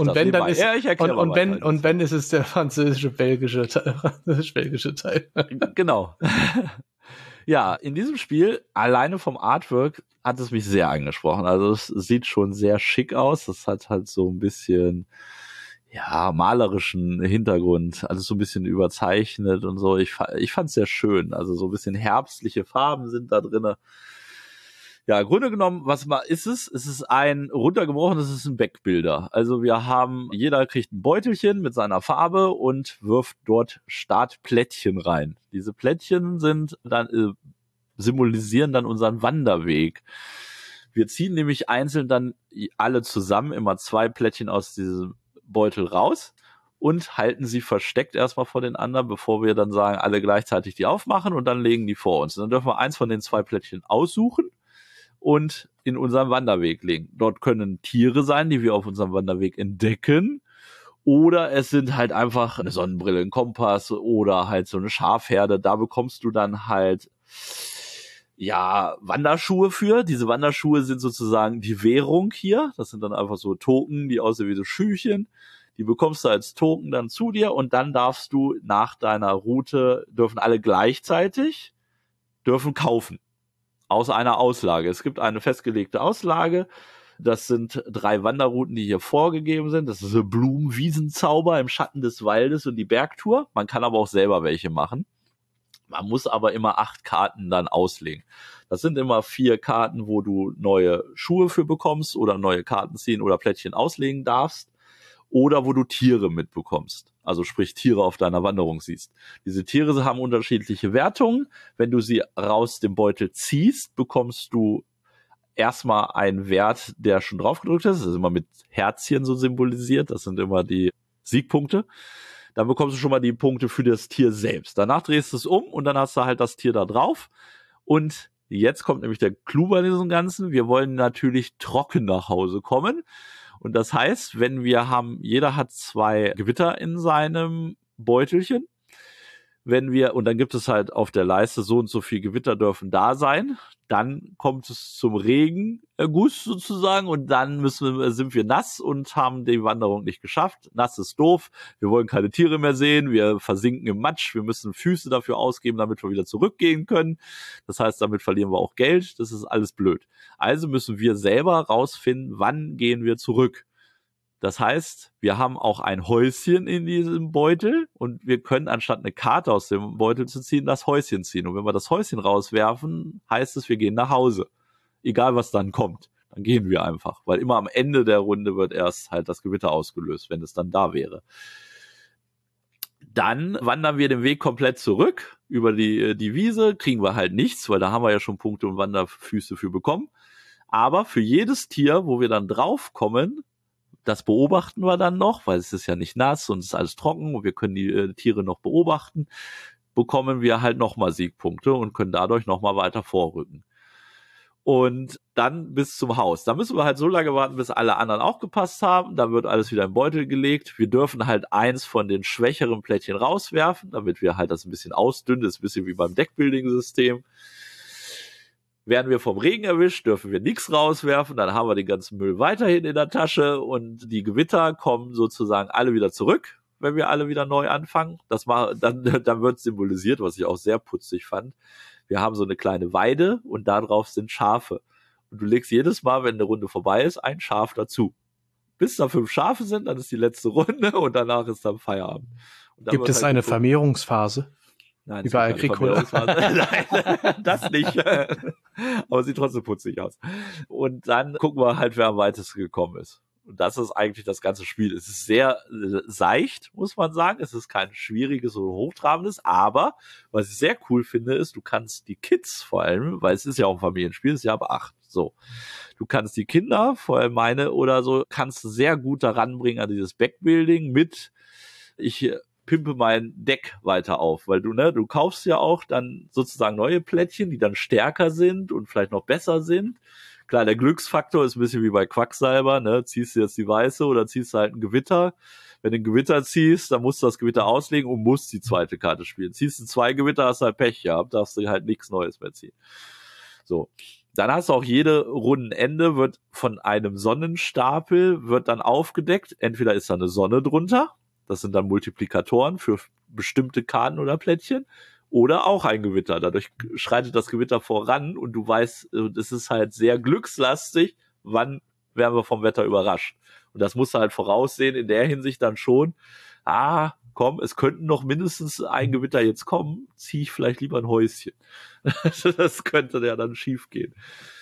ist es der französisch-belgische Teil. Genau. Ja, in diesem Spiel, alleine vom Artwork, hat es mich sehr angesprochen. Also es sieht schon sehr schick aus. Das hat halt so ein bisschen, malerischen Hintergrund. Alles so ein bisschen überzeichnet und so. Ich fand es sehr schön. Also so ein bisschen herbstliche Farben sind da drinne. Ja, im Grunde genommen, ist es? Es ist ein Backbuilder. Also jeder kriegt ein Beutelchen mit seiner Farbe und wirft dort Startplättchen rein. Diese Plättchen symbolisieren dann unseren Wanderweg. Wir ziehen nämlich einzeln dann alle zusammen immer 2 Plättchen aus diesem Beutel raus und halten sie versteckt erstmal vor den anderen, bevor wir dann sagen, alle gleichzeitig die aufmachen und dann legen die vor uns. Und dann dürfen wir eins von den 2 Plättchen aussuchen und in unserem Wanderweg legen. Dort können Tiere sein, die wir auf unserem Wanderweg entdecken, oder es sind halt einfach eine Sonnenbrille, ein Kompass oder halt so eine Schafherde. Da bekommst du dann halt Wanderschuhe für. Diese Wanderschuhe sind sozusagen die Währung hier. Das sind dann einfach so Token, die aussehen wie so Schüchchen. Die bekommst du als Token dann zu dir und dann darfst du nach deiner Route, dürfen alle gleichzeitig kaufen. aus einer Auslage. Es gibt eine festgelegte Auslage. Das sind 3 Wanderrouten, die hier vorgegeben sind. Das ist der Blumenwiesenzauber im Schatten des Waldes und die Bergtour. Man kann aber auch selber welche machen. Man muss aber immer 8 Karten dann auslegen. Das sind immer 4 Karten, wo du neue Schuhe für bekommst oder neue Karten ziehen oder Plättchen auslegen darfst. Oder wo du Tiere mitbekommst. Also sprich Tiere auf deiner Wanderung siehst. Diese Tiere haben unterschiedliche Wertungen. Wenn du sie raus dem Beutel ziehst, bekommst du erstmal einen Wert, der schon drauf gedrückt ist. Das ist immer mit Herzchen so symbolisiert. Das sind immer die Siegpunkte. Dann bekommst du schon mal die Punkte für das Tier selbst. Danach drehst du es um und dann hast du halt das Tier da drauf. Und jetzt kommt nämlich der Clou bei diesem Ganzen. Wir wollen natürlich trocken nach Hause kommen. Und das heißt, wenn wir haben, jeder hat 2 Gewitter in seinem Beutelchen. Und dann gibt es halt auf der Leiste so und so viel Gewitter dürfen da sein. Dann kommt es zum Regenguss sozusagen und dann sind wir nass und haben die Wanderung nicht geschafft. Nass ist doof. Wir wollen keine Tiere mehr sehen. Wir versinken im Matsch. Wir müssen Füße dafür ausgeben, damit wir wieder zurückgehen können. Das heißt, damit verlieren wir auch Geld. Das ist alles blöd. Also müssen wir selber rausfinden, wann gehen wir zurück. Das heißt, wir haben auch ein Häuschen in diesem Beutel und wir können anstatt eine Karte aus dem Beutel zu ziehen, das Häuschen ziehen. Und wenn wir das Häuschen rauswerfen, heißt es, wir gehen nach Hause. Egal, was dann kommt. Dann gehen wir einfach. Weil immer am Ende der Runde wird erst halt das Gewitter ausgelöst, wenn es dann da wäre. Dann wandern wir den Weg komplett zurück über die Wiese, kriegen wir halt nichts, weil da haben wir ja schon Punkte und Wanderfüße für bekommen. Aber für jedes Tier, wo wir dann draufkommen, das beobachten wir dann noch, weil es ist ja nicht nass und es ist alles trocken und wir können die Tiere noch beobachten, bekommen wir halt nochmal Siegpunkte und können dadurch nochmal weiter vorrücken. Und dann bis zum Haus. Da müssen wir halt so lange warten, bis alle anderen auch gepasst haben. Da wird alles wieder im Beutel gelegt. Wir dürfen halt eins von den schwächeren Plättchen rauswerfen, damit wir halt das ein bisschen ausdünnen. Das ist ein bisschen wie beim Deckbuilding-System. Werden wir vom Regen erwischt, dürfen wir nichts rauswerfen, dann haben wir den ganzen Müll weiterhin in der Tasche und die Gewitter kommen sozusagen alle wieder zurück, wenn wir alle wieder neu anfangen. Dann wird symbolisiert, was ich auch sehr putzig fand. Wir haben so eine kleine Weide und da drauf sind Schafe. Und du legst jedes Mal, wenn eine Runde vorbei ist, ein Schaf dazu. Bis da 5 Schafe sind, dann ist die letzte Runde und danach ist dann Feierabend. Gibt es eine Vermehrungsphase? Nein, wie bei Agricola. Nein, das nicht. Aber sieht trotzdem putzig aus. Und dann gucken wir halt, wer am weitesten gekommen ist. Und das ist eigentlich das ganze Spiel. Es ist sehr seicht, muss man sagen. Es ist kein schwieriges oder hochtrabendes. Aber was ich sehr cool finde, ist, du kannst die Kids vor allem, weil es ist ja auch ein Familienspiel, es ist ja ab 8. So. Du kannst die Kinder, vor allem meine oder so, kannst du sehr gut daran bringen an dieses Backbuilding mit, ich pimpe mein Deck weiter auf, weil du kaufst ja auch dann sozusagen neue Plättchen, die dann stärker sind und vielleicht noch besser sind. Klar, der Glücksfaktor ist ein bisschen wie bei Quacksalber, ne? Ziehst du jetzt die weiße oder ziehst du halt ein Gewitter? Wenn du ein Gewitter ziehst, dann musst du das Gewitter auslegen und musst die zweite Karte spielen. Ziehst du 2 Gewitter, hast du halt Pech gehabt, darfst du halt nichts Neues mehr ziehen. So. Dann hast du auch jede Rundenende wird von einem Sonnenstapel wird dann aufgedeckt. Entweder ist da eine Sonne drunter, das sind dann Multiplikatoren für bestimmte Karten oder Plättchen. Oder auch ein Gewitter. Dadurch schreitet das Gewitter voran und du weißt, es ist halt sehr glückslastig, wann werden wir vom Wetter überrascht. Und das musst du halt voraussehen, in der Hinsicht dann schon, komm, es könnten noch mindestens ein Gewitter jetzt kommen, ziehe ich vielleicht lieber ein Häuschen. Das könnte ja dann schief gehen.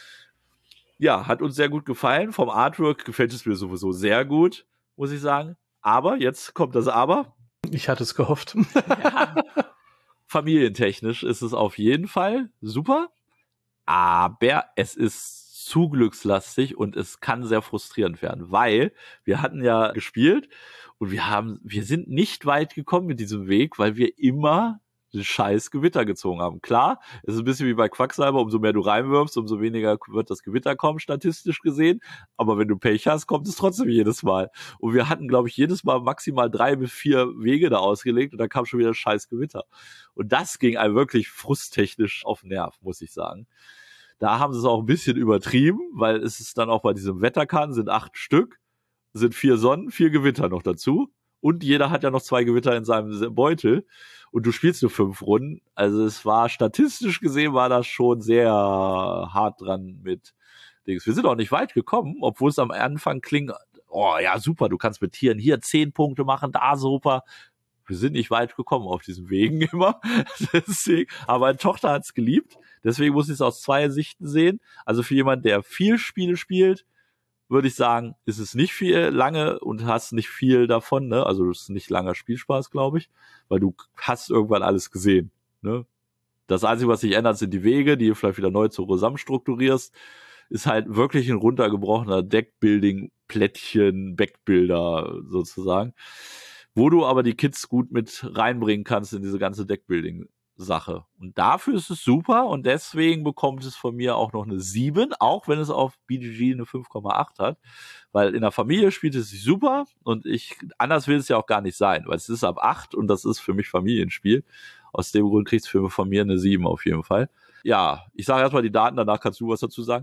Ja, hat uns sehr gut gefallen. Vom Artwork gefällt es mir sowieso sehr gut, muss ich sagen. Aber, jetzt kommt das Aber. Ich hatte es gehofft. Ja. Familientechnisch ist es auf jeden Fall super, aber es ist zu glückslastig und es kann sehr frustrierend werden, weil wir hatten ja gespielt und wir sind nicht weit gekommen mit diesem Weg, weil wir immer den scheiß Gewitter gezogen haben. Klar, es ist ein bisschen wie bei Quacksalber, umso mehr du reinwirfst, umso weniger wird das Gewitter kommen, statistisch gesehen. Aber wenn du Pech hast, kommt es trotzdem jedes Mal. Und wir hatten, glaube ich, jedes Mal maximal 3 bis 4 Wege da ausgelegt und da kam schon wieder scheiß Gewitter. Und das ging einem wirklich frusttechnisch auf den Nerv, muss ich sagen. Da haben sie es auch ein bisschen übertrieben, weil es ist dann auch bei diesem Wetterkarten sind 8 Stück, sind 4 Sonnen, 4 Gewitter noch dazu. Und jeder hat ja noch 2 Gewitter in seinem Beutel. und du spielst nur 5 Runden. Also es war statistisch gesehen, war das schon sehr hart dran mit Dings. Wir sind auch nicht weit gekommen, obwohl es am Anfang klingt, oh ja, super, du kannst mit Tieren hier 10 Punkte machen, da super. Wir sind nicht weit gekommen auf diesen Wegen immer. Deswegen, aber meine Tochter hat's geliebt. Deswegen muss ich es aus 2 Sichten sehen. Also für jemanden, der viel Spiele spielt, würde ich sagen, ist es nicht viel lange und hast nicht viel davon, ne? Also es ist nicht langer Spielspaß, glaube ich, weil du hast irgendwann alles gesehen, ne? Das Einzige, was sich ändert, sind die Wege, die du vielleicht wieder neu zusammenstrukturierst. Ist halt wirklich ein runtergebrochener Deckbuilding-Plättchen, Backbuilder sozusagen, wo du aber die Kids gut mit reinbringen kannst in diese ganze Deckbuilding-Sache. Und dafür ist es super und deswegen bekommt es von mir auch noch eine 7, auch wenn es auf BGG eine 5,8 hat, weil in der Familie spielt es sich super und anders will es ja auch gar nicht sein, weil es ist ab 8 und das ist für mich Familienspiel. Aus dem Grund kriegst du von mir eine 7 auf jeden Fall. Ja, ich sage erstmal die Daten, danach kannst du was dazu sagen.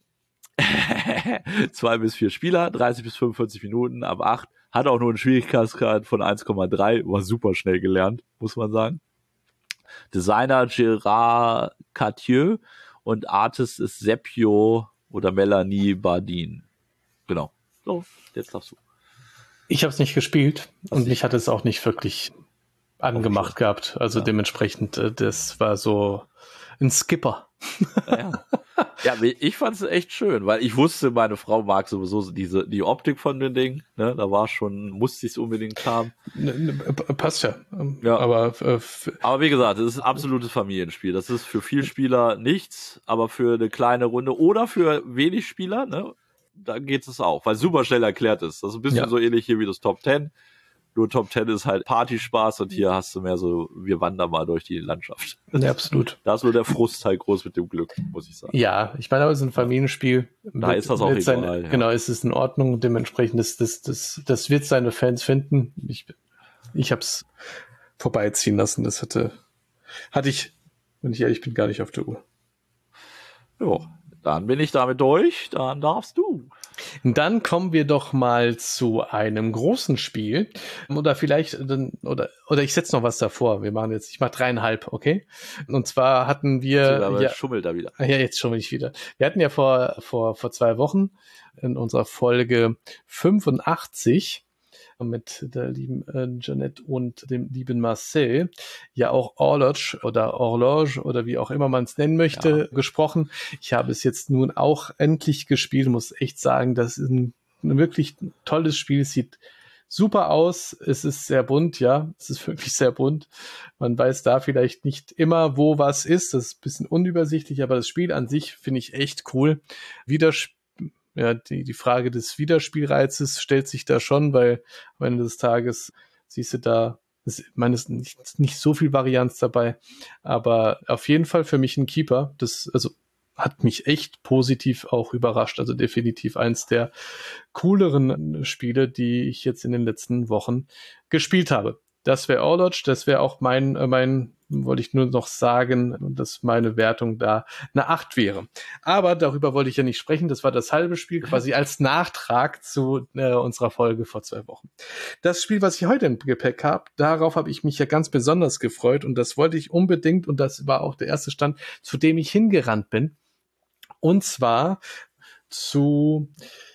2 bis 4 Spieler, 30 bis 45 Minuten, ab 8. Hat auch nur einen Schwierigkeitsgrad von 1,3, war super schnell gelernt, muss man sagen. Designer Gérard Cartier und Artist ist Seppio oder Melanie Bardin. Genau. So, jetzt darfst du. Ich habe es nicht gespielt und mich hat es auch nicht wirklich angemacht gehabt. Also dementsprechend, das war so ein Skipper. Ja, ich fand es echt schön, weil ich wusste, meine Frau mag sowieso die Optik von den Dingen, ne, da war schon, musste ich es unbedingt haben. Passt ja. Aber wie gesagt, es ist ein absolutes Familienspiel. Das ist für viel Spieler nichts, aber für eine kleine Runde oder für wenig Spieler, ne, da geht es auch, weil es super schnell erklärt ist. Das ist ein bisschen so ähnlich hier wie das Top 10. Nur Top 10 ist halt Partyspaß und hier hast du mehr so, wir wandern mal durch die Landschaft. Ja, absolut. Da ist nur der Frust halt groß mit dem Glück, muss ich sagen. Ja, ich meine, aber es ist ein Familienspiel. Da ist das auch egal. Genau, es ist in Ordnung. Dementsprechend, das wird seine Fans finden. Ich habe es vorbeiziehen lassen. Das hatte ich, wenn ich ehrlich bin, gar nicht auf der Uhr. Jo, dann bin ich damit durch. Dann darfst du. Dann kommen wir doch mal zu einem großen Spiel. Oder vielleicht, oder ich setze noch was davor. Ich mache 3,5, okay? Und zwar hatten wir. Schummelt da wieder. Ja, jetzt schummel ich wieder. Wir hatten ja vor 2 Wochen in unserer Folge 85 mit der lieben Jeanette und dem lieben Marcel ja auch Horloge oder wie auch immer man es nennen möchte, gesprochen. Ich habe es jetzt nun auch endlich gespielt, muss echt sagen, das ist ein wirklich tolles Spiel. Es sieht super aus, es ist sehr bunt, ja, es ist wirklich sehr bunt. Man weiß da vielleicht nicht immer, wo was ist, das ist ein bisschen unübersichtlich, aber das Spiel an sich finde ich echt cool. Die Frage des Wiederspielreizes stellt sich da schon, weil am Ende des Tages siehst du da, ich meine, es ist nicht so viel Varianz dabei, aber auf jeden Fall für mich ein Keeper. Das hat mich echt positiv auch überrascht. Also definitiv eins der cooleren Spiele, die ich jetzt in den letzten Wochen gespielt habe. Das wäre Horloge, das wäre auch mein, wollte ich nur noch sagen, dass meine Wertung da eine 8 wäre. Aber darüber wollte ich ja nicht sprechen, das war das halbe Spiel quasi als Nachtrag zu unserer Folge vor 2 Wochen. Das Spiel, was ich heute im Gepäck habe, darauf habe ich mich ja ganz besonders gefreut und das wollte ich unbedingt und das war auch der erste Stand, zu dem ich hingerannt bin. Und zwar zu,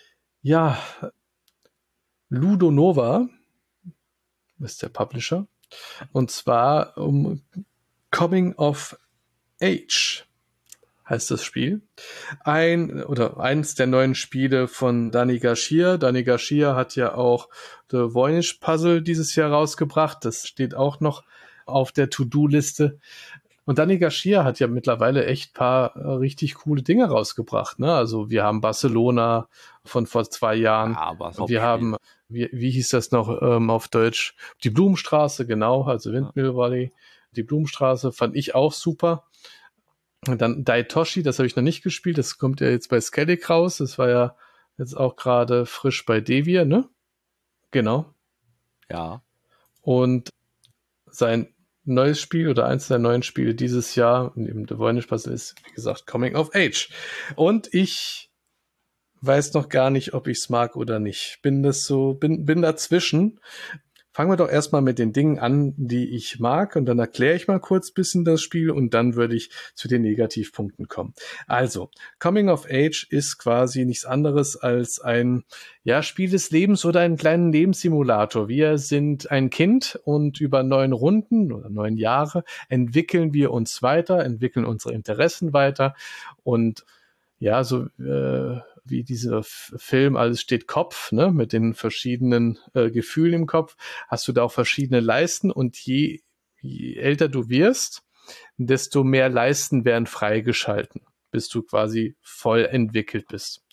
Ludo Nova, ist der Publisher, und zwar Coming of Age heißt das Spiel. Eins der neuen Spiele von Dani Garcia. Dani Garcia hat ja auch The Voynich Puzzle dieses Jahr rausgebracht. Das steht auch noch auf der To-Do-Liste. Und Dani Garcia hat ja mittlerweile echt paar richtig coole Dinge rausgebracht. Ne? Also wir haben Barcelona von vor 2 Jahren. Ja, wir haben, wie hieß das noch auf Deutsch? Die Blumenstraße, genau, also Windmill Valley. Die Blumenstraße fand ich auch super. Und dann Daitoshi, das habe ich noch nicht gespielt. Das kommt ja jetzt bei Skellig raus. Das war ja jetzt auch gerade frisch bei Devir, ne? Genau. Ja. Und sein neues Spiel oder eins der neuen Spiele dieses Jahr, neben The Voynich Puzzle, ist, wie gesagt, Coming of Age. Und ich weiß noch gar nicht, ob ich es mag oder nicht. Bin dazwischen. Fangen wir doch erstmal mit den Dingen an, die ich mag, und dann erkläre ich mal kurz ein bisschen das Spiel und dann würde ich zu den Negativpunkten kommen. Also, Coming of Age ist quasi nichts anderes als ein Spiel des Lebens oder einen kleinen Lebenssimulator. Wir sind ein Kind und über 9 Runden oder 9 Jahre entwickeln wir uns weiter, entwickeln unsere Interessen weiter und so wie dieser Film Alles steht Kopf, ne, mit den verschiedenen Gefühlen im Kopf, hast du da auch verschiedene Leisten und je älter du wirst, desto mehr Leisten werden freigeschalten, bis du quasi voll entwickelt bist.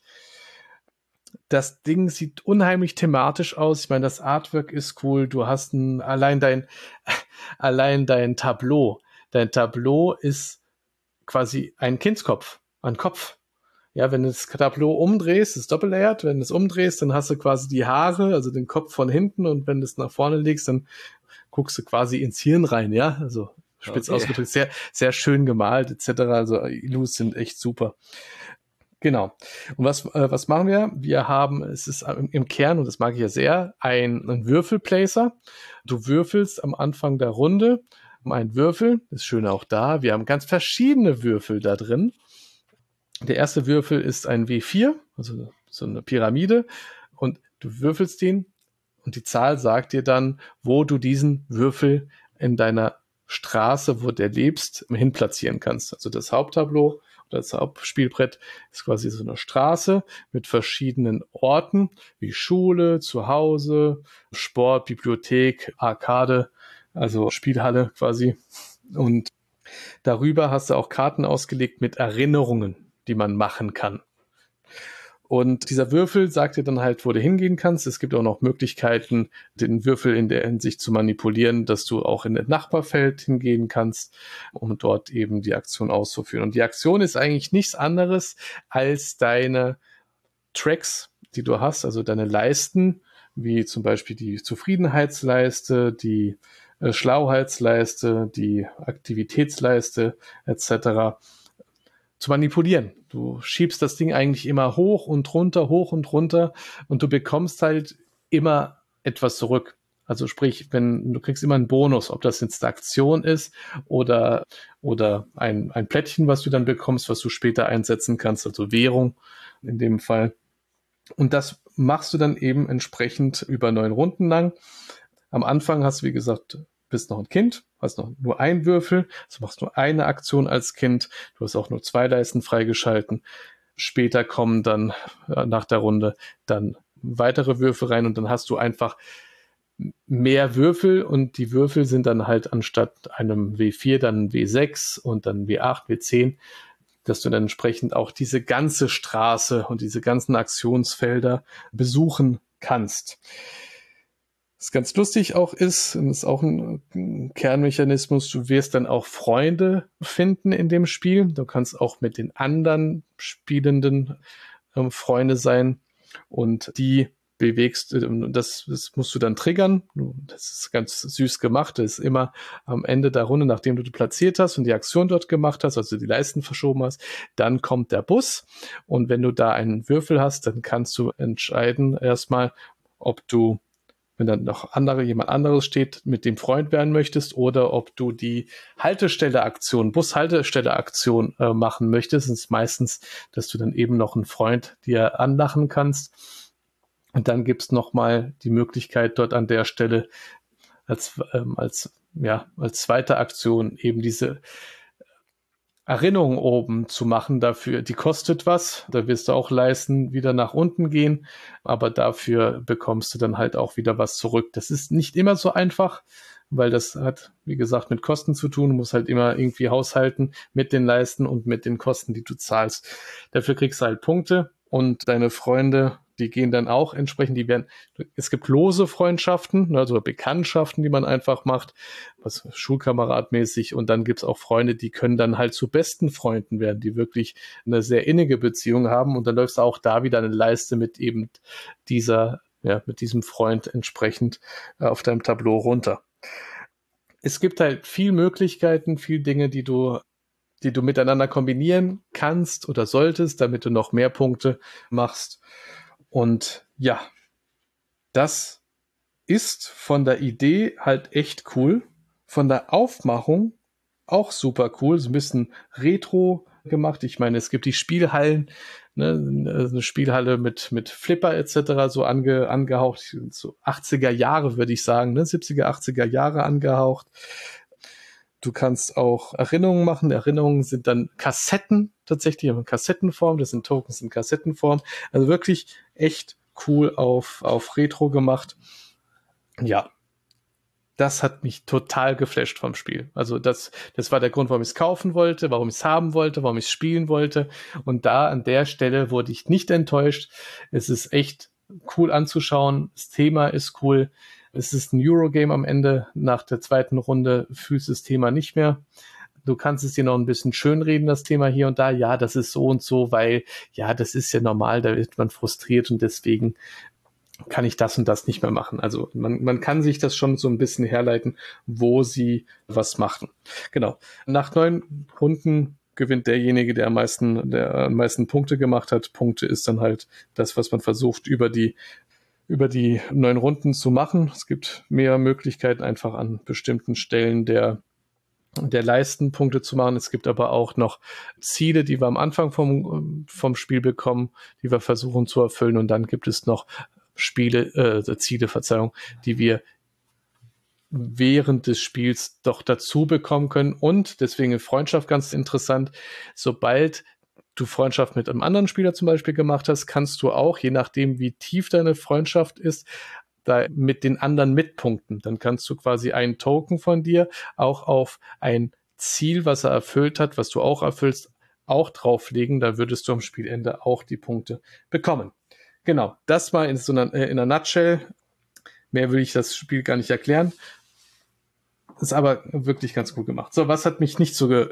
Das Ding sieht unheimlich thematisch aus. Ich meine, das Artwork ist cool. Du hast allein dein Tableau. Dein Tableau ist quasi ein Kindskopf, ein Kopf. Ja, wenn du das Tableau umdrehst, ist doppellayert. Wenn du es umdrehst, dann hast du quasi die Haare, also den Kopf von hinten, und wenn du es nach vorne legst, dann guckst du quasi ins Hirn rein, ja, also spitz ausgedrückt, sehr, sehr schön gemalt, etc. Also Illus sind echt super. Genau. Und was machen wir? Es ist im Kern, und das mag ich ja sehr, ein Würfelplacer. Du würfelst am Anfang der Runde um einen Würfel. Das Schöne auch da, wir haben ganz verschiedene Würfel da drin. Der erste Würfel ist ein W4, also so eine Pyramide, und du würfelst den und die Zahl sagt dir dann, wo du diesen Würfel in deiner Straße, wo du lebst, hin platzieren kannst. Also das Haupttableau oder das Hauptspielbrett ist quasi so eine Straße mit verschiedenen Orten, wie Schule, Zuhause, Sport, Bibliothek, Arcade, also Spielhalle quasi. Und darüber hast du auch Karten ausgelegt mit Erinnerungen, die man machen kann. Und dieser Würfel sagt dir dann halt, wo du hingehen kannst. Es gibt auch noch Möglichkeiten, den Würfel in der Hinsicht zu manipulieren, dass du auch in das Nachbarfeld hingehen kannst, um dort eben die Aktion auszuführen. Und die Aktion ist eigentlich nichts anderes als deine Tracks, die du hast, also deine Leisten, wie zum Beispiel die Zufriedenheitsleiste, die Schlauheitsleiste, die Aktivitätsleiste etc. zu manipulieren. Du schiebst das Ding eigentlich immer hoch und runter und du bekommst halt immer etwas zurück. Also sprich, du kriegst immer einen Bonus, ob das jetzt eine Aktion ist oder ein Plättchen, was du dann bekommst, was du später einsetzen kannst, also Währung in dem Fall. Und das machst du dann eben entsprechend über 9 Runden lang. Am Anfang hast du, wie gesagt, bist noch ein Kind, hast noch nur einen Würfel, also machst nur eine Aktion als Kind, du hast auch nur 2 Leisten freigeschalten. Später kommen dann nach der Runde dann weitere Würfel rein und dann hast du einfach mehr Würfel und die Würfel sind dann halt anstatt einem W4 dann W6 und dann W8, W10, dass du dann entsprechend auch diese ganze Straße und diese ganzen Aktionsfelder besuchen kannst. Was ganz lustig auch ist, und ist auch ein Kernmechanismus, du wirst dann auch Freunde finden in dem Spiel. Du kannst auch mit den anderen Spielenden Freunde sein und die bewegst, das musst du dann triggern. Das ist ganz süß gemacht. Das ist immer am Ende der Runde, nachdem du die platziert hast und die Aktion dort gemacht hast, also die Leisten verschoben hast, dann kommt der Bus und wenn du da einen Würfel hast, dann kannst du entscheiden erstmal, ob du, wenn dann noch jemand anderes steht, mit dem Freund werden möchtest oder ob du die Bushaltestelle-Aktion machen möchtest. Es ist meistens, dass du dann eben noch einen Freund dir anlachen kannst. Und dann gibt es nochmal die Möglichkeit, dort an der Stelle als zweite Aktion eben diese Erinnerung oben zu machen dafür. Die kostet was, da wirst du auch Leisten wieder nach unten gehen, aber dafür bekommst du dann halt auch wieder was zurück. Das ist nicht immer so einfach, weil das hat, wie gesagt, mit Kosten zu tun. Du musst halt immer irgendwie haushalten mit den Leisten und mit den Kosten, die du zahlst. Dafür kriegst du halt Punkte und deine Freunde, die gehen dann auch entsprechend, es gibt lose Freundschaften, also Bekanntschaften, die man einfach macht, was schulkameradmäßig, und dann gibt es auch Freunde, die können dann halt zu besten Freunden werden, die wirklich eine sehr innige Beziehung haben und dann läufst du auch da wieder eine Leiste mit eben mit diesem Freund entsprechend auf deinem Tableau runter. Es gibt halt viel Möglichkeiten, viel Dinge, die du miteinander kombinieren kannst oder solltest, damit du noch mehr Punkte machst. Und ja, das ist von der Idee halt echt cool, von der Aufmachung auch super cool, so ein bisschen Retro gemacht. Ich meine, es gibt die Spielhallen, ne, eine Spielhalle mit Flipper etc. so angehaucht, so 80er Jahre würde ich sagen, ne, 70er, 80er Jahre angehaucht. Du kannst auch Erinnerungen machen. Erinnerungen sind dann Kassetten tatsächlich, in Kassettenform. Das sind Tokens in Kassettenform. Also wirklich echt cool auf Retro gemacht. Ja, das hat mich total geflasht vom Spiel. Also das war der Grund, warum ich es kaufen wollte, warum ich es haben wollte, warum ich es spielen wollte. Und da an der Stelle wurde ich nicht enttäuscht. Es ist echt cool anzuschauen. Das Thema ist cool. Es ist ein Eurogame am Ende. Nach der zweiten Runde fühlst du das Thema nicht mehr. Du kannst es dir noch ein bisschen schönreden, das Thema hier und da. Ja, das ist so und so, weil ja, das ist ja normal, da wird man frustriert und deswegen kann ich das und das nicht mehr machen. Also man kann sich das schon so ein bisschen herleiten, wo sie was machen. Genau. Nach 9 Runden gewinnt derjenige, der am meisten Punkte gemacht hat. Punkte ist dann halt das, was man versucht, über die 9 Runden zu machen. Es gibt mehr Möglichkeiten, einfach an bestimmten Stellen der Leisten Punkte zu machen. Es gibt aber auch noch Ziele, die wir am Anfang vom Spiel bekommen, die wir versuchen zu erfüllen. Und dann gibt es noch Ziele, die wir während des Spiels doch dazu bekommen können. Und deswegen ist Freundschaft ganz interessant. Sobald du Freundschaft mit einem anderen Spieler zum Beispiel gemacht hast, kannst du auch, je nachdem wie tief deine Freundschaft ist, da mit den anderen mitpunkten. Dann kannst du quasi einen Token von dir auch auf ein Ziel, was er erfüllt hat, was du auch erfüllst, auch drauflegen. Da würdest du am Spielende auch die Punkte bekommen. Genau, das war in einer Nutshell. Mehr will ich das Spiel gar nicht erklären. Ist aber wirklich ganz gut gemacht. So, was hat mich nicht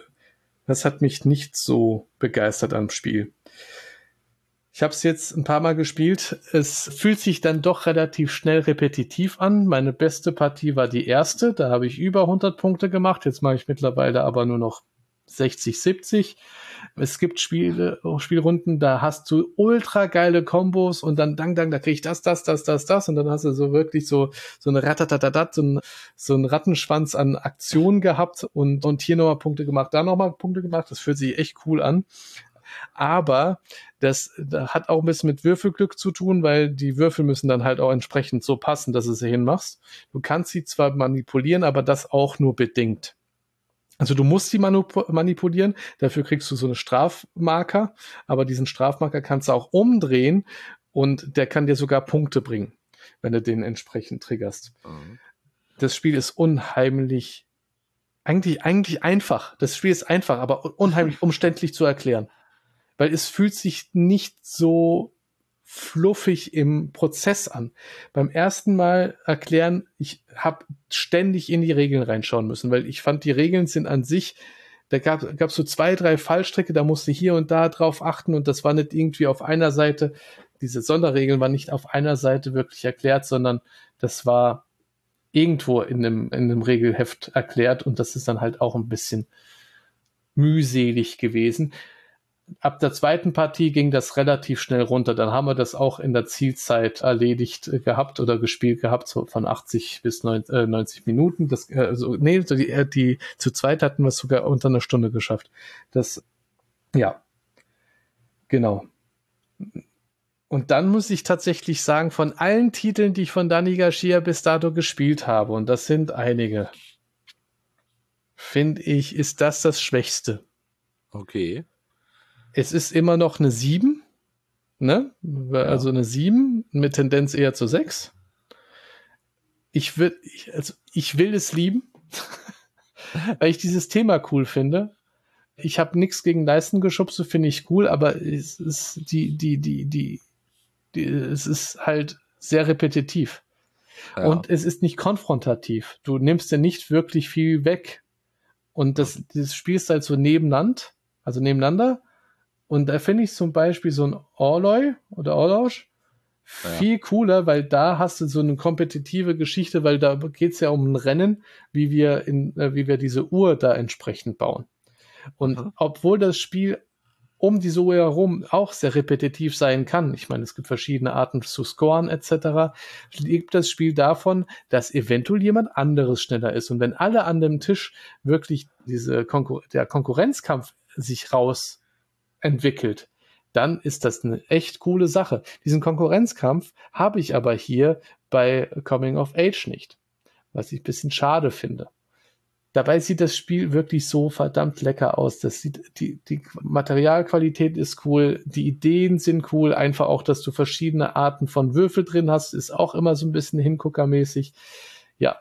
so begeistert am Spiel? Ich habe es jetzt ein paar Mal gespielt. Es fühlt sich dann doch relativ schnell repetitiv an. Meine beste Partie war die erste. Da habe ich über 100 Punkte gemacht. Jetzt mache ich mittlerweile aber nur noch 60, 70. Es gibt Spielrunden, da hast du ultra geile Kombos und dann da krieg ich das und dann hast du so wirklich so eine Ratatatatat, so ein Rattenschwanz an Aktionen gehabt und hier nochmal Punkte gemacht, da nochmal Punkte gemacht. Das fühlt sich echt cool an. Aber das hat auch ein bisschen mit Würfelglück zu tun, weil die Würfel müssen dann halt auch entsprechend so passen, dass du sie hinmachst. Du kannst sie zwar manipulieren, aber das auch nur bedingt. Also du musst sie manipulieren, dafür kriegst du so eine Strafmarker, aber diesen Strafmarker kannst du auch umdrehen und der kann dir sogar Punkte bringen, wenn du den entsprechend triggerst. Mhm. Das Spiel ist unheimlich, eigentlich einfach. Das Spiel ist einfach, aber unheimlich umständlich zu erklären. Weil es fühlt sich nicht so fluffig im Prozess an. Beim ersten Mal erklären, ich habe ständig in die Regeln reinschauen müssen, weil ich fand, die Regeln sind an sich, da gab so 2, 3 Fallstricke, da musste hier und da drauf achten und das war nicht irgendwie auf einer Seite, diese Sonderregeln waren nicht auf einer Seite wirklich erklärt, sondern das war irgendwo in einem Regelheft erklärt und das ist dann halt auch ein bisschen mühselig gewesen. Ab der zweiten Partie ging das relativ schnell runter. Dann haben wir das auch in der Zielzeit erledigt gehabt oder gespielt gehabt, so von 80 bis 90 Minuten. Die zu zweit hatten wir es sogar unter einer Stunde geschafft. Ja, genau. Und dann muss ich tatsächlich sagen, von allen Titeln, die ich von Dani Garcia bis dato gespielt habe, und das sind einige, finde ich, ist das Schwächste. Okay. Es ist immer noch eine 7, ne? Also eine 7 mit Tendenz eher zu 6. Ich will es lieben, weil ich dieses Thema cool finde. Ich habe nichts gegen Leistengeschubse, finde ich cool, aber es ist es ist halt sehr repetitiv. Ja. Und es ist nicht konfrontativ. Du nimmst ja nicht wirklich viel weg. Und das spielst halt so nebeneinander. Und da finde ich zum Beispiel so ein Orloy oder Orlosch viel cooler, weil da hast du so eine kompetitive Geschichte, weil da geht es ja um ein Rennen, wie wir diese Uhr da entsprechend bauen. Und obwohl das Spiel um die Suche herum auch sehr repetitiv sein kann. Ich meine, es gibt verschiedene Arten zu scoren etc. Lebt das Spiel davon, dass eventuell jemand anderes schneller ist. Und wenn alle an dem Tisch wirklich der Konkurrenzkampf sich raus entwickelt, dann ist das eine echt coole Sache. Diesen Konkurrenzkampf habe ich aber hier bei Coming of Age nicht, was ich ein bisschen schade finde. Dabei sieht das Spiel wirklich so verdammt lecker aus. Die Materialqualität ist cool, die Ideen sind cool, einfach auch, dass du verschiedene Arten von Würfel drin hast, ist auch immer so ein bisschen hinguckermäßig. Ja.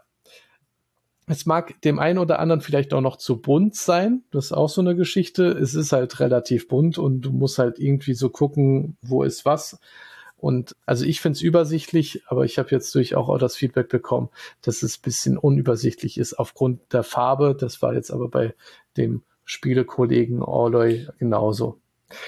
Es mag dem einen oder anderen vielleicht auch noch zu bunt sein. Das ist auch so eine Geschichte. Es ist halt relativ bunt und du musst halt irgendwie so gucken, wo ist was. Und also ich finde es übersichtlich, aber ich habe jetzt durch auch das Feedback bekommen, dass es ein bisschen unübersichtlich ist aufgrund der Farbe. Das war jetzt aber bei dem Spielekollegen Orloy genauso.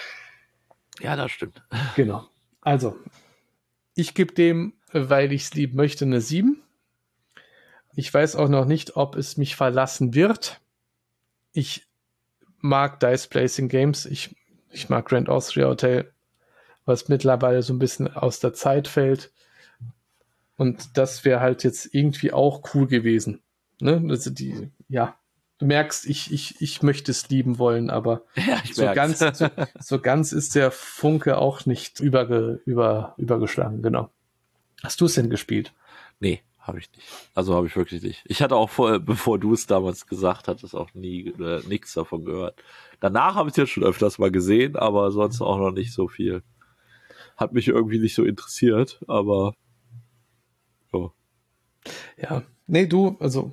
Ja, das stimmt. Genau. Also, ich gebe dem, weil ich es lieb möchte, eine 7. Ich weiß auch noch nicht, ob es mich verlassen wird. Ich mag Dice Placing Games. Ich mag Grand Austria Hotel, was mittlerweile so ein bisschen aus der Zeit fällt. Und das wäre halt jetzt irgendwie auch cool gewesen. Ne? Also du merkst, ich möchte es lieben wollen, aber Ja, so ganz ist der Funke auch nicht übergeschlagen. Genau. Hast du es denn gespielt? Nee, habe ich nicht. Also habe ich wirklich nicht. Ich hatte auch bevor du es damals gesagt hattest, auch nie nichts davon gehört. Danach habe ich es jetzt schon öfters mal gesehen, aber sonst auch noch nicht so viel. Hat mich irgendwie nicht so interessiert, aber so. Ja, nee, also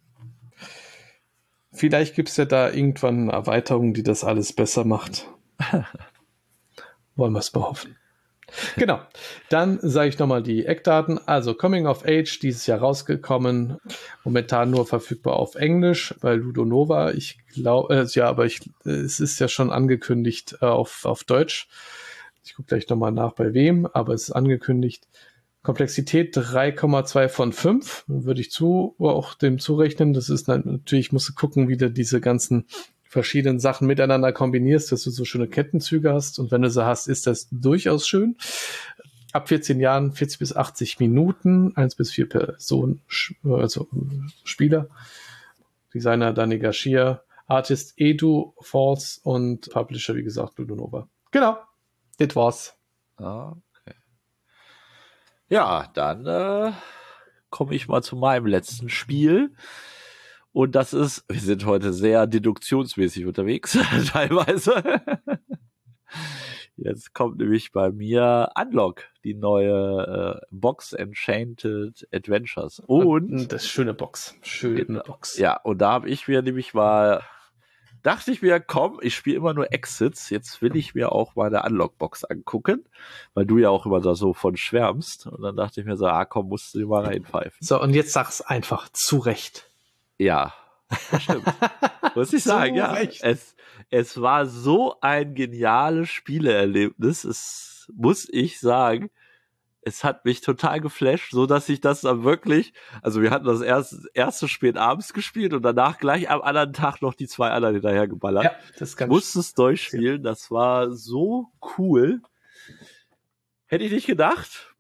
vielleicht gibt es ja da irgendwann eine Erweiterung, die das alles besser macht. Wollen wir es mal hoffen. Genau. Dann sage ich nochmal die Eckdaten. Also Coming of Age, dieses Jahr rausgekommen. Momentan nur verfügbar auf Englisch bei Ludo Nova. Ich glaube, es ist ja schon angekündigt auf Deutsch. Ich gucke gleich nochmal nach, bei wem, aber es ist angekündigt. Komplexität 3,2 von 5, würde ich auch dem zurechnen. Das ist natürlich, musst du gucken, wie du diese ganzen verschiedenen Sachen miteinander kombinierst, dass du so schöne Kettenzüge hast. Und wenn du sie hast, ist das durchaus schön. Ab 14 Jahren 40 bis 80 Minuten, 1 bis 4 Personen, also Spieler. Designer Dani Garcia, Artist Edu Falls und Publisher, wie gesagt, Ludo Nova. Genau, das war's. Okay. Ja, dann komme ich mal zu meinem letzten Spiel. Und das ist, wir sind heute sehr deduktionsmäßig unterwegs, teilweise. Jetzt kommt nämlich bei mir Unlock, die neue Box Enchanted Adventures. Und das ist schöne Box. Box. Ja, und da habe ich mir nämlich dachte ich mir, komm, ich spiele immer nur Exits, jetzt will ich mir auch meine Unlock-Box angucken, weil du ja auch immer da so von schwärmst. Und dann dachte ich mir so, komm, musst du dir mal reinpfeifen. So, und jetzt sag's einfach, zu Recht. Ja, das stimmt. Muss ich sagen, ja. Es war so ein geniales Spieleerlebnis, muss ich sagen. Es hat mich total geflasht, so dass ich das dann wirklich, also wir hatten das erste spät abends gespielt und danach gleich am anderen Tag noch die 2 anderen hinterher geballert. Ja, das kann musste es durchspielen, das war so cool. Hätte ich nicht gedacht,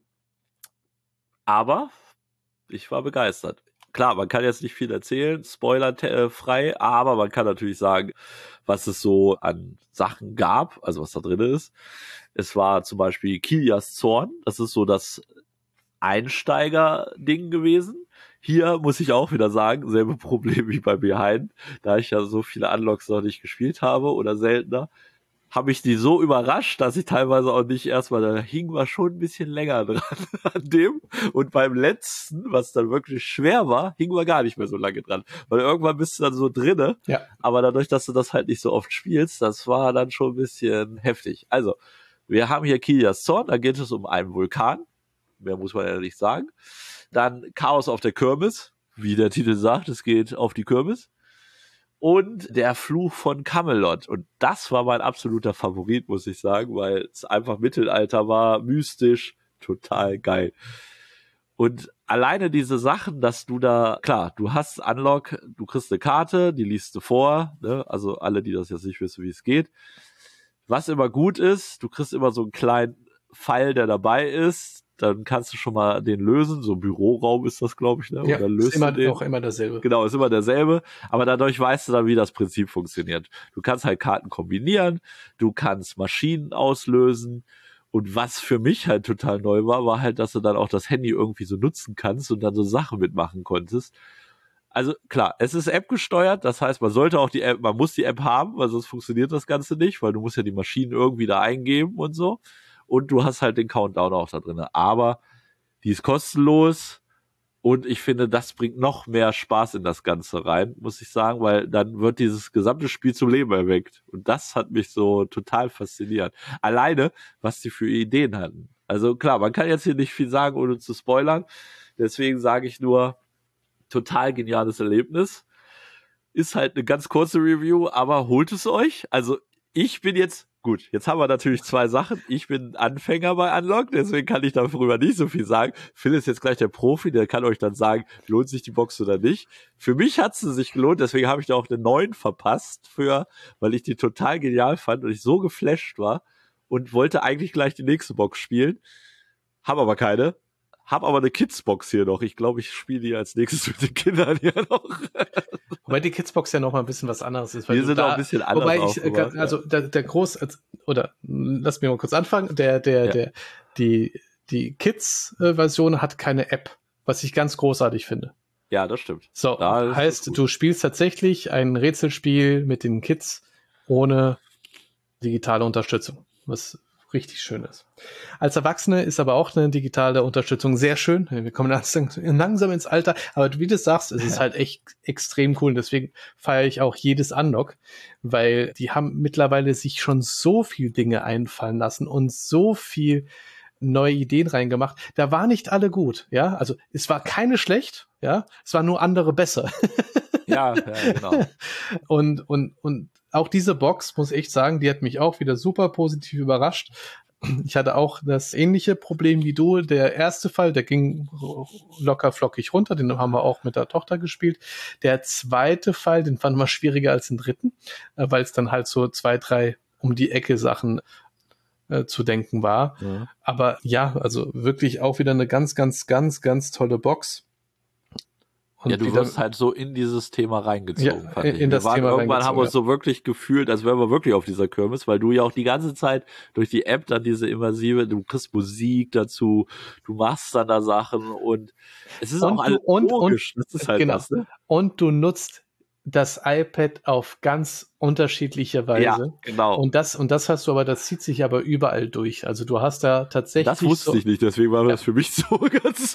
aber ich war begeistert. Klar, man kann jetzt nicht viel erzählen, spoilerfrei, aber man kann natürlich sagen, was es so an Sachen gab, also was da drin ist. Es war zum Beispiel Kilias Zorn, das ist so das Einsteiger-Ding gewesen. Hier muss ich auch wieder sagen, selbe Problem wie bei Behind, da ich ja so viele Unlocks noch nicht gespielt habe oder seltener, habe ich die so überrascht, dass ich teilweise auch nicht erstmal, da hing wir schon ein bisschen länger dran an dem. Und beim letzten, was dann wirklich schwer war, hingen wir gar nicht mehr so lange dran. Weil irgendwann bist du dann so drinne. Ja. Aber dadurch, dass du das halt nicht so oft spielst, das war dann schon ein bisschen heftig. Also, wir haben hier Kilias Zorn, da geht es um einen Vulkan. Mehr muss man ja nicht sagen. Dann Chaos auf der Kirmes, wie der Titel sagt, es geht auf die Kirmes. Und der Fluch von Camelot. Und das war mein absoluter Favorit, muss ich sagen, weil es einfach Mittelalter war, mystisch, total geil. Und alleine diese Sachen, dass du da, klar, du hast Unlock, du kriegst eine Karte, die liest du vor, ne? Also alle, die das jetzt nicht wissen, wie es geht. Was immer gut ist, du kriegst immer so einen kleinen Pfeil, der dabei ist, dann kannst du schon mal den lösen, so ein Büroraum ist das, glaube ich, ne? Ja, Und dann ist löst immer, du den. auch immer dasselbe. Genau, ist immer derselbe, aber dadurch weißt du dann, wie das Prinzip funktioniert. Du kannst halt Karten kombinieren, du kannst Maschinen auslösen und was für mich halt total neu war, war halt, dass du dann auch das Handy irgendwie so nutzen kannst und dann so Sachen mitmachen konntest. Also klar, es ist App gesteuert, das heißt, man sollte auch die App, man muss die App haben, weil sonst funktioniert das Ganze nicht, weil du musst ja die Maschinen irgendwie da eingeben und so. Und du hast halt den Countdown auch da drin. Aber die ist kostenlos und ich finde, das bringt noch mehr Spaß in das Ganze rein, muss ich sagen, weil dann wird dieses gesamte Spiel zum Leben erweckt. Und das hat mich so total fasziniert. Alleine, was die für Ideen hatten. Also klar, man kann jetzt hier nicht viel sagen, ohne zu spoilern. Deswegen sage ich nur, total geniales Erlebnis. Ist halt eine ganz kurze Review, aber holt es euch. Also ich bin jetzt, gut, jetzt haben wir natürlich zwei Sachen. Ich bin Anfänger bei Unlock, deswegen kann ich darüber nicht so viel sagen. Phil ist jetzt gleich der Profi, der kann euch dann sagen, lohnt sich die Box oder nicht. Für mich hat sie sich gelohnt, deswegen habe ich da auch eine 9 verpasst weil ich die total genial fand und ich so geflasht war und wollte eigentlich gleich die nächste Box spielen. Habe aber keine. Hab aber eine Kidsbox hier noch. Ich glaube, ich spiele die als nächstes mit den Kindern hier noch. Wobei die Kidsbox ja noch mal ein bisschen was anderes ist. Wir sind auch ein bisschen anders. Wobei ich, also der oder lass mich mal kurz anfangen. Die Kids-Version hat keine App, was ich ganz großartig finde. Ja, das stimmt. So, heißt, du spielst tatsächlich ein Rätselspiel mit den Kids ohne digitale Unterstützung, was richtig schön ist. Als Erwachsene ist aber auch eine digitale Unterstützung sehr schön. Wir kommen langsam ins Alter, aber wie du sagst, es ist halt echt extrem cool und deswegen feiere ich auch jedes Unlock, weil die haben mittlerweile sich schon so viel Dinge einfallen lassen und so viel neue Ideen reingemacht. Da war nicht alle gut, ja. Also es war keine schlecht, ja. Es waren nur andere besser. Ja, genau. Und auch diese Box, muss ich sagen, die hat mich auch wieder super positiv überrascht. Ich hatte auch das ähnliche Problem wie du. Der erste Fall, der ging locker flockig runter, den haben wir auch mit der Tochter gespielt. Der zweite Fall, den fanden wir schwieriger als den dritten, weil es dann halt so 2, 3 um die Ecke Sachen zu denken war. Ja. Aber ja, also wirklich auch wieder eine ganz, ganz, ganz, ganz tolle Box. Und ja, du wirst halt so in dieses Thema reingezogen. Ja, in das Thema irgendwann haben wir uns so wirklich gefühlt, als wären wir wirklich auf dieser Kirmes, weil du ja auch die ganze Zeit durch die App dann diese immersive, du kriegst Musik dazu, du machst dann da Sachen und es ist auch alles logisch. Das ist halt genau. das, ne? Und du nutzt das iPad auf ganz unterschiedliche Weise. Ja, genau. Und das hast du aber, das zieht sich aber überall durch. Also du hast da tatsächlich. Das wusste ich nicht, deswegen war das für mich so ganz.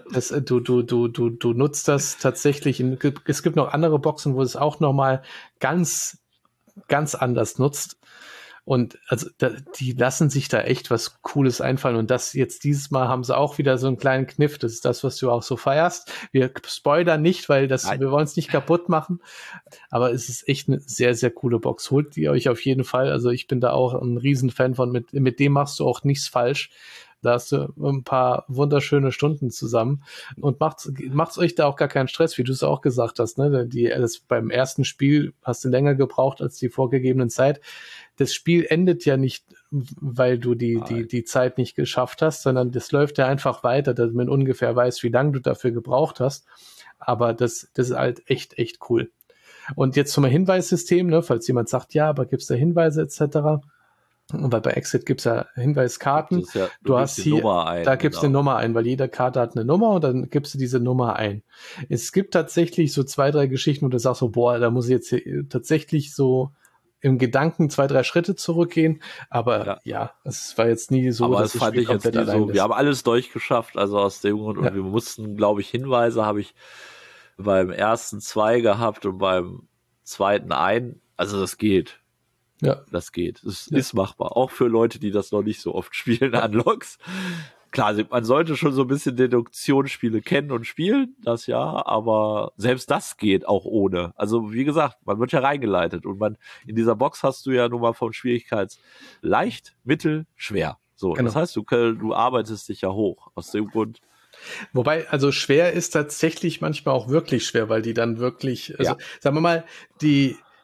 Du nutzt das tatsächlich. Es gibt noch andere Boxen, wo es auch nochmal ganz, ganz anders nutzt. Und also die lassen sich da echt was Cooles einfallen. Und das jetzt dieses Mal haben sie auch wieder so einen kleinen Kniff. Das ist das, was du auch so feierst. Wir spoilern nicht, weil wir wollen es nicht kaputt machen. Aber es ist echt eine sehr, sehr coole Box. Holt die euch auf jeden Fall. Also ich bin da auch ein Riesenfan von. Mit dem machst du auch nichts falsch. Da hast du ein paar wunderschöne Stunden zusammen und macht's euch da auch gar keinen Stress, wie du es auch gesagt hast. Ne? Beim ersten Spiel hast du länger gebraucht als die vorgegebenen Zeit. Das Spiel endet ja nicht, weil du die Zeit nicht geschafft hast, sondern das läuft ja einfach weiter, dass man ungefähr weiß, wie lange du dafür gebraucht hast. Aber das ist halt echt, echt cool. Und jetzt zum Hinweissystem, ne? Falls jemand sagt, ja, aber gibt's da Hinweise etc., weil bei Exit gibt's ja Hinweiskarten. Ja, du hast hier, da gibst du eine Nummer ein, weil jede Karte hat eine Nummer und dann gibst du diese Nummer ein. Es gibt tatsächlich so 2, 3 Geschichten, wo du sagst so, boah, da muss ich jetzt hier tatsächlich so im Gedanken 2, 3 Schritte zurückgehen. Aber ja, es war jetzt nie so, aber dass das fand ich jetzt nie so. Wir haben alles durchgeschafft, also aus dem Grund. Und wir mussten, glaube ich, Hinweise habe ich beim ersten 2 gehabt und beim zweiten 1. Also das geht. Ja. Das geht. Es ist machbar. Auch für Leute, die das noch nicht so oft spielen, Unlocks. Klar, man sollte schon so ein bisschen Deduktionsspiele kennen und spielen, das ja, aber selbst das geht auch ohne. Also wie gesagt, man wird ja reingeleitet und in dieser Box hast du ja nun mal vom Schwierigkeits leicht, mittel, schwer. So, genau. Das heißt, du arbeitest dich ja hoch. Aus dem Grund. Wobei, also schwer ist tatsächlich manchmal auch wirklich schwer, weil die dann wirklich, also sagen wir mal,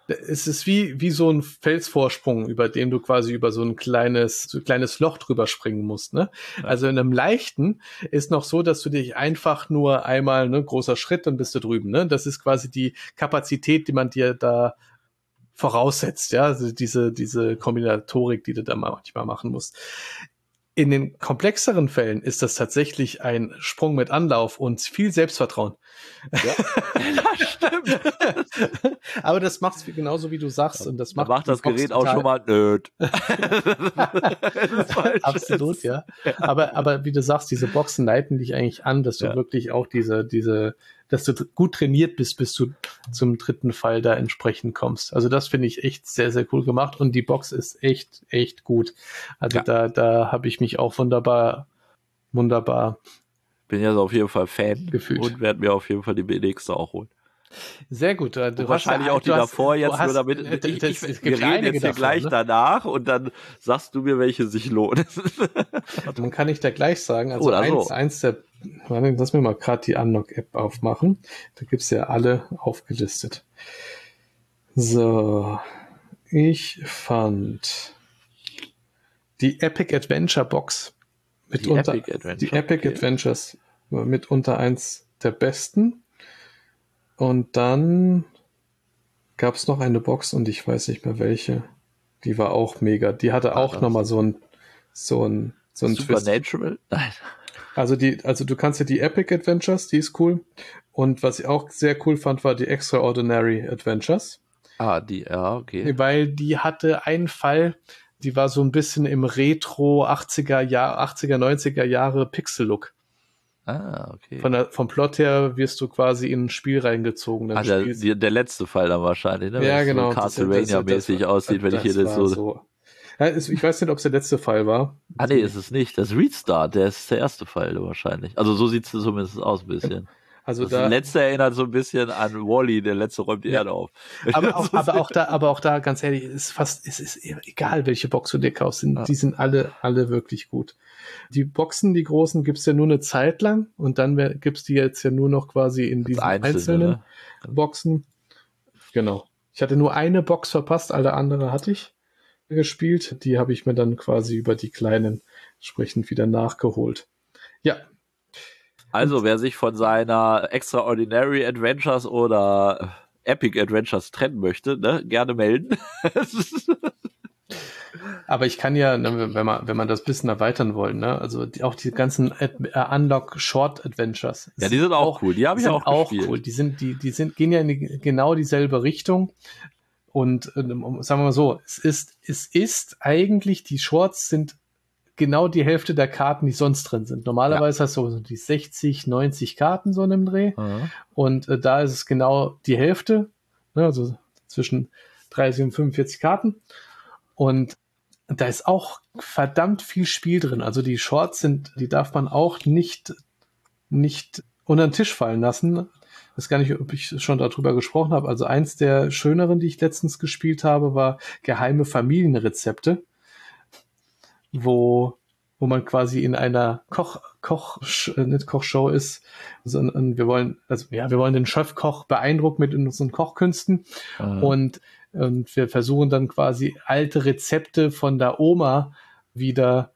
es ist wie so ein Felsvorsprung, über den du quasi über so ein kleines Loch drüber springen musst, ne? Ja. Also in einem leichten ist noch so, dass du dich einfach nur einmal, ne, großer Schritt, dann bist du drüben, ne? Das ist quasi die Kapazität, die man dir da voraussetzt, ja, also diese Kombinatorik, die du da manchmal machen musst. In den komplexeren Fällen ist das tatsächlich ein Sprung mit Anlauf und viel Selbstvertrauen. Ja, das stimmt. Aber das macht's genauso, wie du sagst. Und das macht das Gerät auch schon mal nöd. Absolut, ja. Aber wie du sagst, diese Boxen leiten dich eigentlich an, dass du wirklich auch dass du gut trainiert bist, bis du zum dritten Fall da entsprechend kommst. Also das finde ich echt sehr, sehr cool gemacht. Und die Box ist echt, echt gut. Also da habe ich mich auch wunderbar Bin jetzt auf jeden Fall Fan gefühlt. Und werde mir auf jeden Fall die nächste auch holen. Sehr gut. Du wahrscheinlich auch die davor jetzt nur damit. Wir reden jetzt hier gleich danach und dann sagst du mir, welche sich lohnen. Man kann ich da gleich sagen. Also eins der, lass mir mal gerade die Unlock-App aufmachen. Da gibt's ja alle aufgelistet. So, ich fand die Epic Adventure Box die Epic Adventures mitunter eins der besten. Und dann gab es noch eine Box und ich weiß nicht mehr welche. Die war auch mega. Die hatte auch nochmal so ein Supernatural? Nein. Also du kannst ja die Epic Adventures, die ist cool. Und was ich auch sehr cool fand, war die Extraordinary Adventures. Okay. Weil die hatte einen Fall, die war so ein bisschen im Retro 80er, 90er Jahre Pixel-Look. Okay. Vom Plot her wirst du quasi in ein Spiel reingezogen. Der letzte Fall dann wahrscheinlich, ne? Ja, genau. So Castlevania-mäßig aussieht, wenn ich hier das so... so. Ja, ich weiß nicht, ob es der letzte Fall war. Nee, ist es nicht. Das Restart, der ist der erste Fall wahrscheinlich. Also so sieht es zumindest aus ein bisschen. Also das letzte erinnert so ein bisschen an Wall-E, der letzte räumt die Erde auf. Aber auch da, ganz ehrlich, es ist egal, welche Box du dir kaufst. Die sind alle wirklich gut. Die Boxen, die großen, gibt's ja nur eine Zeit lang und dann gibt's die jetzt ja nur noch quasi in diesen einzelnen Boxen. Genau. Ich hatte nur eine Box verpasst, alle andere hatte ich gespielt. Die habe ich mir dann quasi über die kleinen entsprechend wieder nachgeholt. Ja. Also, wer sich von seiner Extraordinary Adventures oder Epic Adventures trennen möchte, ne, gerne melden. Aber ich kann ja, wenn man das bisschen erweitern wollen, ne, also auch die ganzen Unlock Short Adventures. Ja, die sind auch cool. Die habe ich auch gespielt. Cool. Die gehen ja in genau dieselbe Richtung. Und sagen wir mal so, es ist eigentlich, die Shorts sind genau die Hälfte der Karten, die sonst drin sind. Normalerweise hast du so die 60, 90 Karten so in einem Dreh. Mhm. Und da ist es genau die Hälfte, ne, also zwischen 30 und 45 Karten. Und da ist auch verdammt viel Spiel drin. Also die Shorts die darf man auch nicht unter den Tisch fallen lassen. Ich weiß gar nicht, ob ich schon darüber gesprochen habe. Also eins der schöneren, die ich letztens gespielt habe, war geheime Familienrezepte, wo man quasi in einer nicht Kochshow ist, sondern wir wollen den Chefkoch beeindrucken mit unseren Kochkünsten. Und wir versuchen dann quasi alte Rezepte von der Oma wieder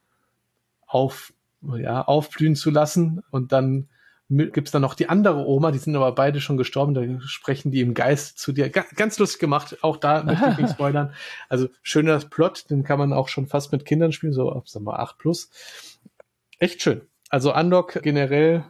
aufblühen zu lassen. Und dann gibt's dann noch die andere Oma, die sind aber beide schon gestorben, da sprechen die im Geist zu dir. Ganz lustig gemacht, auch da möchte ich nicht spoilern. Also schöner Plot, den kann man auch schon fast mit Kindern spielen, so ab 8+. Echt schön. Also Unlock generell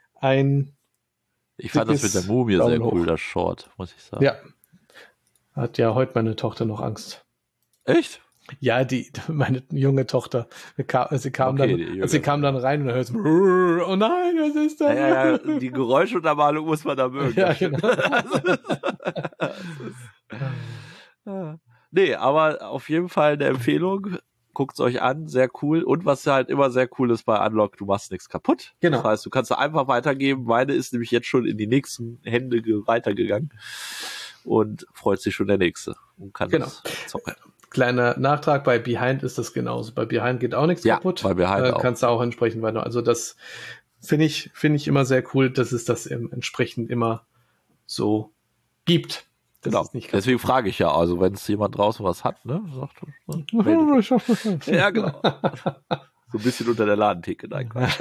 ich fand das mit der Mumie sehr cool, das Short, muss ich sagen. Ja. Hat ja heute meine Tochter noch Angst. Echt? Ja, meine junge Tochter, sie kam dann rein und dann hört sie, oh nein, was ist das? Ja, die Geräuschuntermalung muss man da mögen. Ja, genau. Nee, aber auf jeden Fall eine Empfehlung. Guckt's euch an, sehr cool. Und was halt immer sehr cool ist bei Unlock, du machst nichts kaputt. Genau. Das heißt, du kannst einfach weitergeben. Meine ist nämlich jetzt schon in die nächsten Hände weitergegangen und freut sich schon der Nächste und kann das zocken. Kleiner Nachtrag, bei Behind ist das genauso. Bei Behind geht auch nichts kaputt. Bei Behind auch. Kannst du auch entsprechend weiter. Also das finde ich immer sehr cool, dass es das entsprechend immer so gibt. Genau. ist nicht Deswegen frage ich ja, also wenn es jemand draußen was hat, ne? Sagt, ja, genau. So ein bisschen unter der Ladentheke. Nein, Quatsch.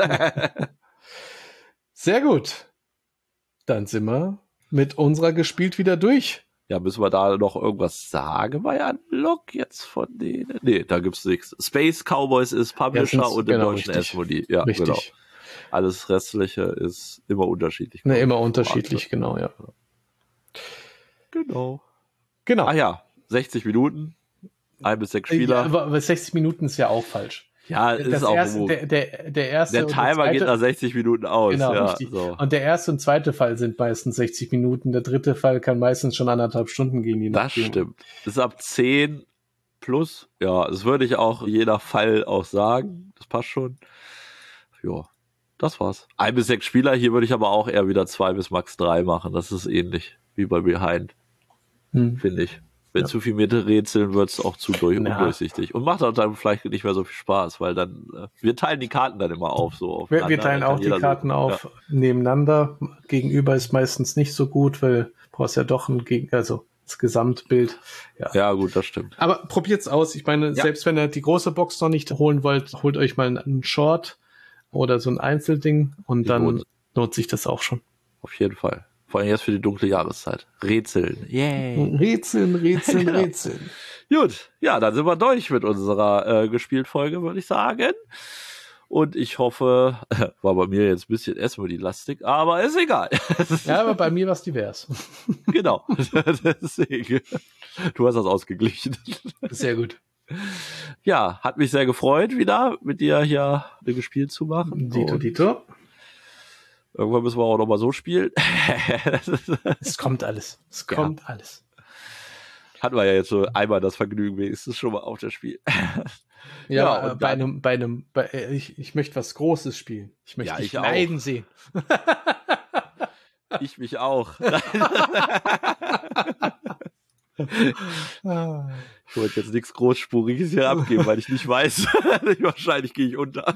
Sehr gut. Dann sind wir mit unserer gespielt wieder durch. Ja, müssen wir da noch irgendwas sagen bei Unlock jetzt von denen? Nee, da gibt's nichts. Space Cowboys ist Publisher Erstens, und im genau, Deutschen richtig. Asmodee. Ja, Richtig. genau. Alles Restliche ist immer unterschiedlich. Ne, immer unterschiedlich, genau, ja. Genau. Genau. Ah ja, 60 Minuten, 1 bis 6 Spieler. Ja, aber 60 Minuten ist ja auch falsch. Ja, ist auch der erste der Timer geht nach 60 Minuten aus. Genau, ja, richtig. So. Und der erste und zweite Fall sind meistens 60 Minuten. Der dritte Fall kann meistens schon 1,5 Stunden gehen. Je Das nachdem. stimmt. Das ist ab 10 plus. Ja, das würde ich auch jeder Fall auch sagen. Das passt schon. Ja, das war's. 1 bis 6 Spieler. Hier würde ich aber auch eher wieder 2 bis max 3 machen. Das ist ähnlich wie bei Behind, finde ich. Wenn zu viel mit Rätseln wird es auch zu undurchsichtig. Und macht auch dann vielleicht nicht mehr so viel Spaß, weil dann, wir teilen die Karten dann immer auf. So Wir teilen auch die Karten auf nebeneinander. Gegenüber ist meistens nicht so gut, weil du brauchst ja doch das Gesamtbild. Ja, gut, das stimmt. Aber probiert's aus. Ich meine, selbst wenn ihr die große Box noch nicht holen wollt, holt euch mal einen Short oder so ein Einzelding und dann lohnt sich das auch schon. Auf jeden Fall. Vor allem jetzt für die dunkle Jahreszeit. Rätseln. Yay. Rätseln. Gut, ja, dann sind wir durch mit unserer Gespielt-Folge, würde ich sagen. Und ich hoffe, war bei mir jetzt ein bisschen Asmodee-lastig, aber ist egal. Ja, aber bei mir war es divers. Genau. Deswegen. Du hast das ausgeglichen. Sehr gut. Ja, hat mich sehr gefreut, wieder mit dir hier gespielt zu machen. Dito. Irgendwann müssen wir auch noch mal so spielen. Es kommt alles. Alles. Hatten wir ja jetzt so einmal das Vergnügen, wenigstens schon mal auf das Spiel. Ja, ich möchte was Großes spielen. Ich möchte dich leiden sehen. Ich mich auch. Ich wollte jetzt nichts Großspuriges hier abgeben, weil ich nicht weiß. Wahrscheinlich gehe ich unter.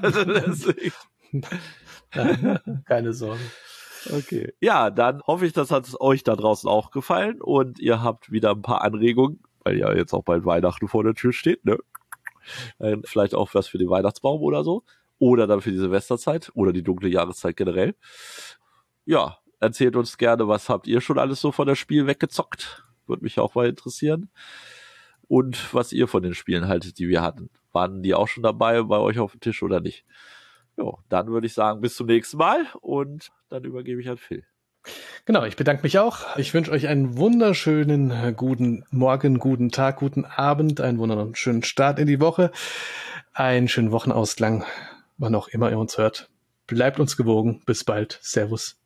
Keine Sorge. Okay. Ja, dann hoffe ich, das hat euch da draußen auch gefallen und ihr habt wieder ein paar Anregungen, weil ja jetzt auch bald Weihnachten vor der Tür steht, ne? Vielleicht auch was für den Weihnachtsbaum oder so. Oder dann für die Silvesterzeit oder die dunkle Jahreszeit generell. Ja, erzählt uns gerne, was habt ihr schon alles so von das Spiel weggezockt? Würde mich auch mal interessieren. Und was ihr von den Spielen haltet, die wir hatten. Waren die auch schon dabei bei euch auf dem Tisch oder nicht? Ja, dann würde ich sagen, bis zum nächsten Mal und dann übergebe ich an Phil. Genau, ich bedanke mich auch. Ich wünsche euch einen wunderschönen guten Morgen, guten Tag, guten Abend, einen wunderschönen Start in die Woche, einen schönen Wochenausklang, wann auch immer ihr uns hört. Bleibt uns gewogen. Bis bald. Servus.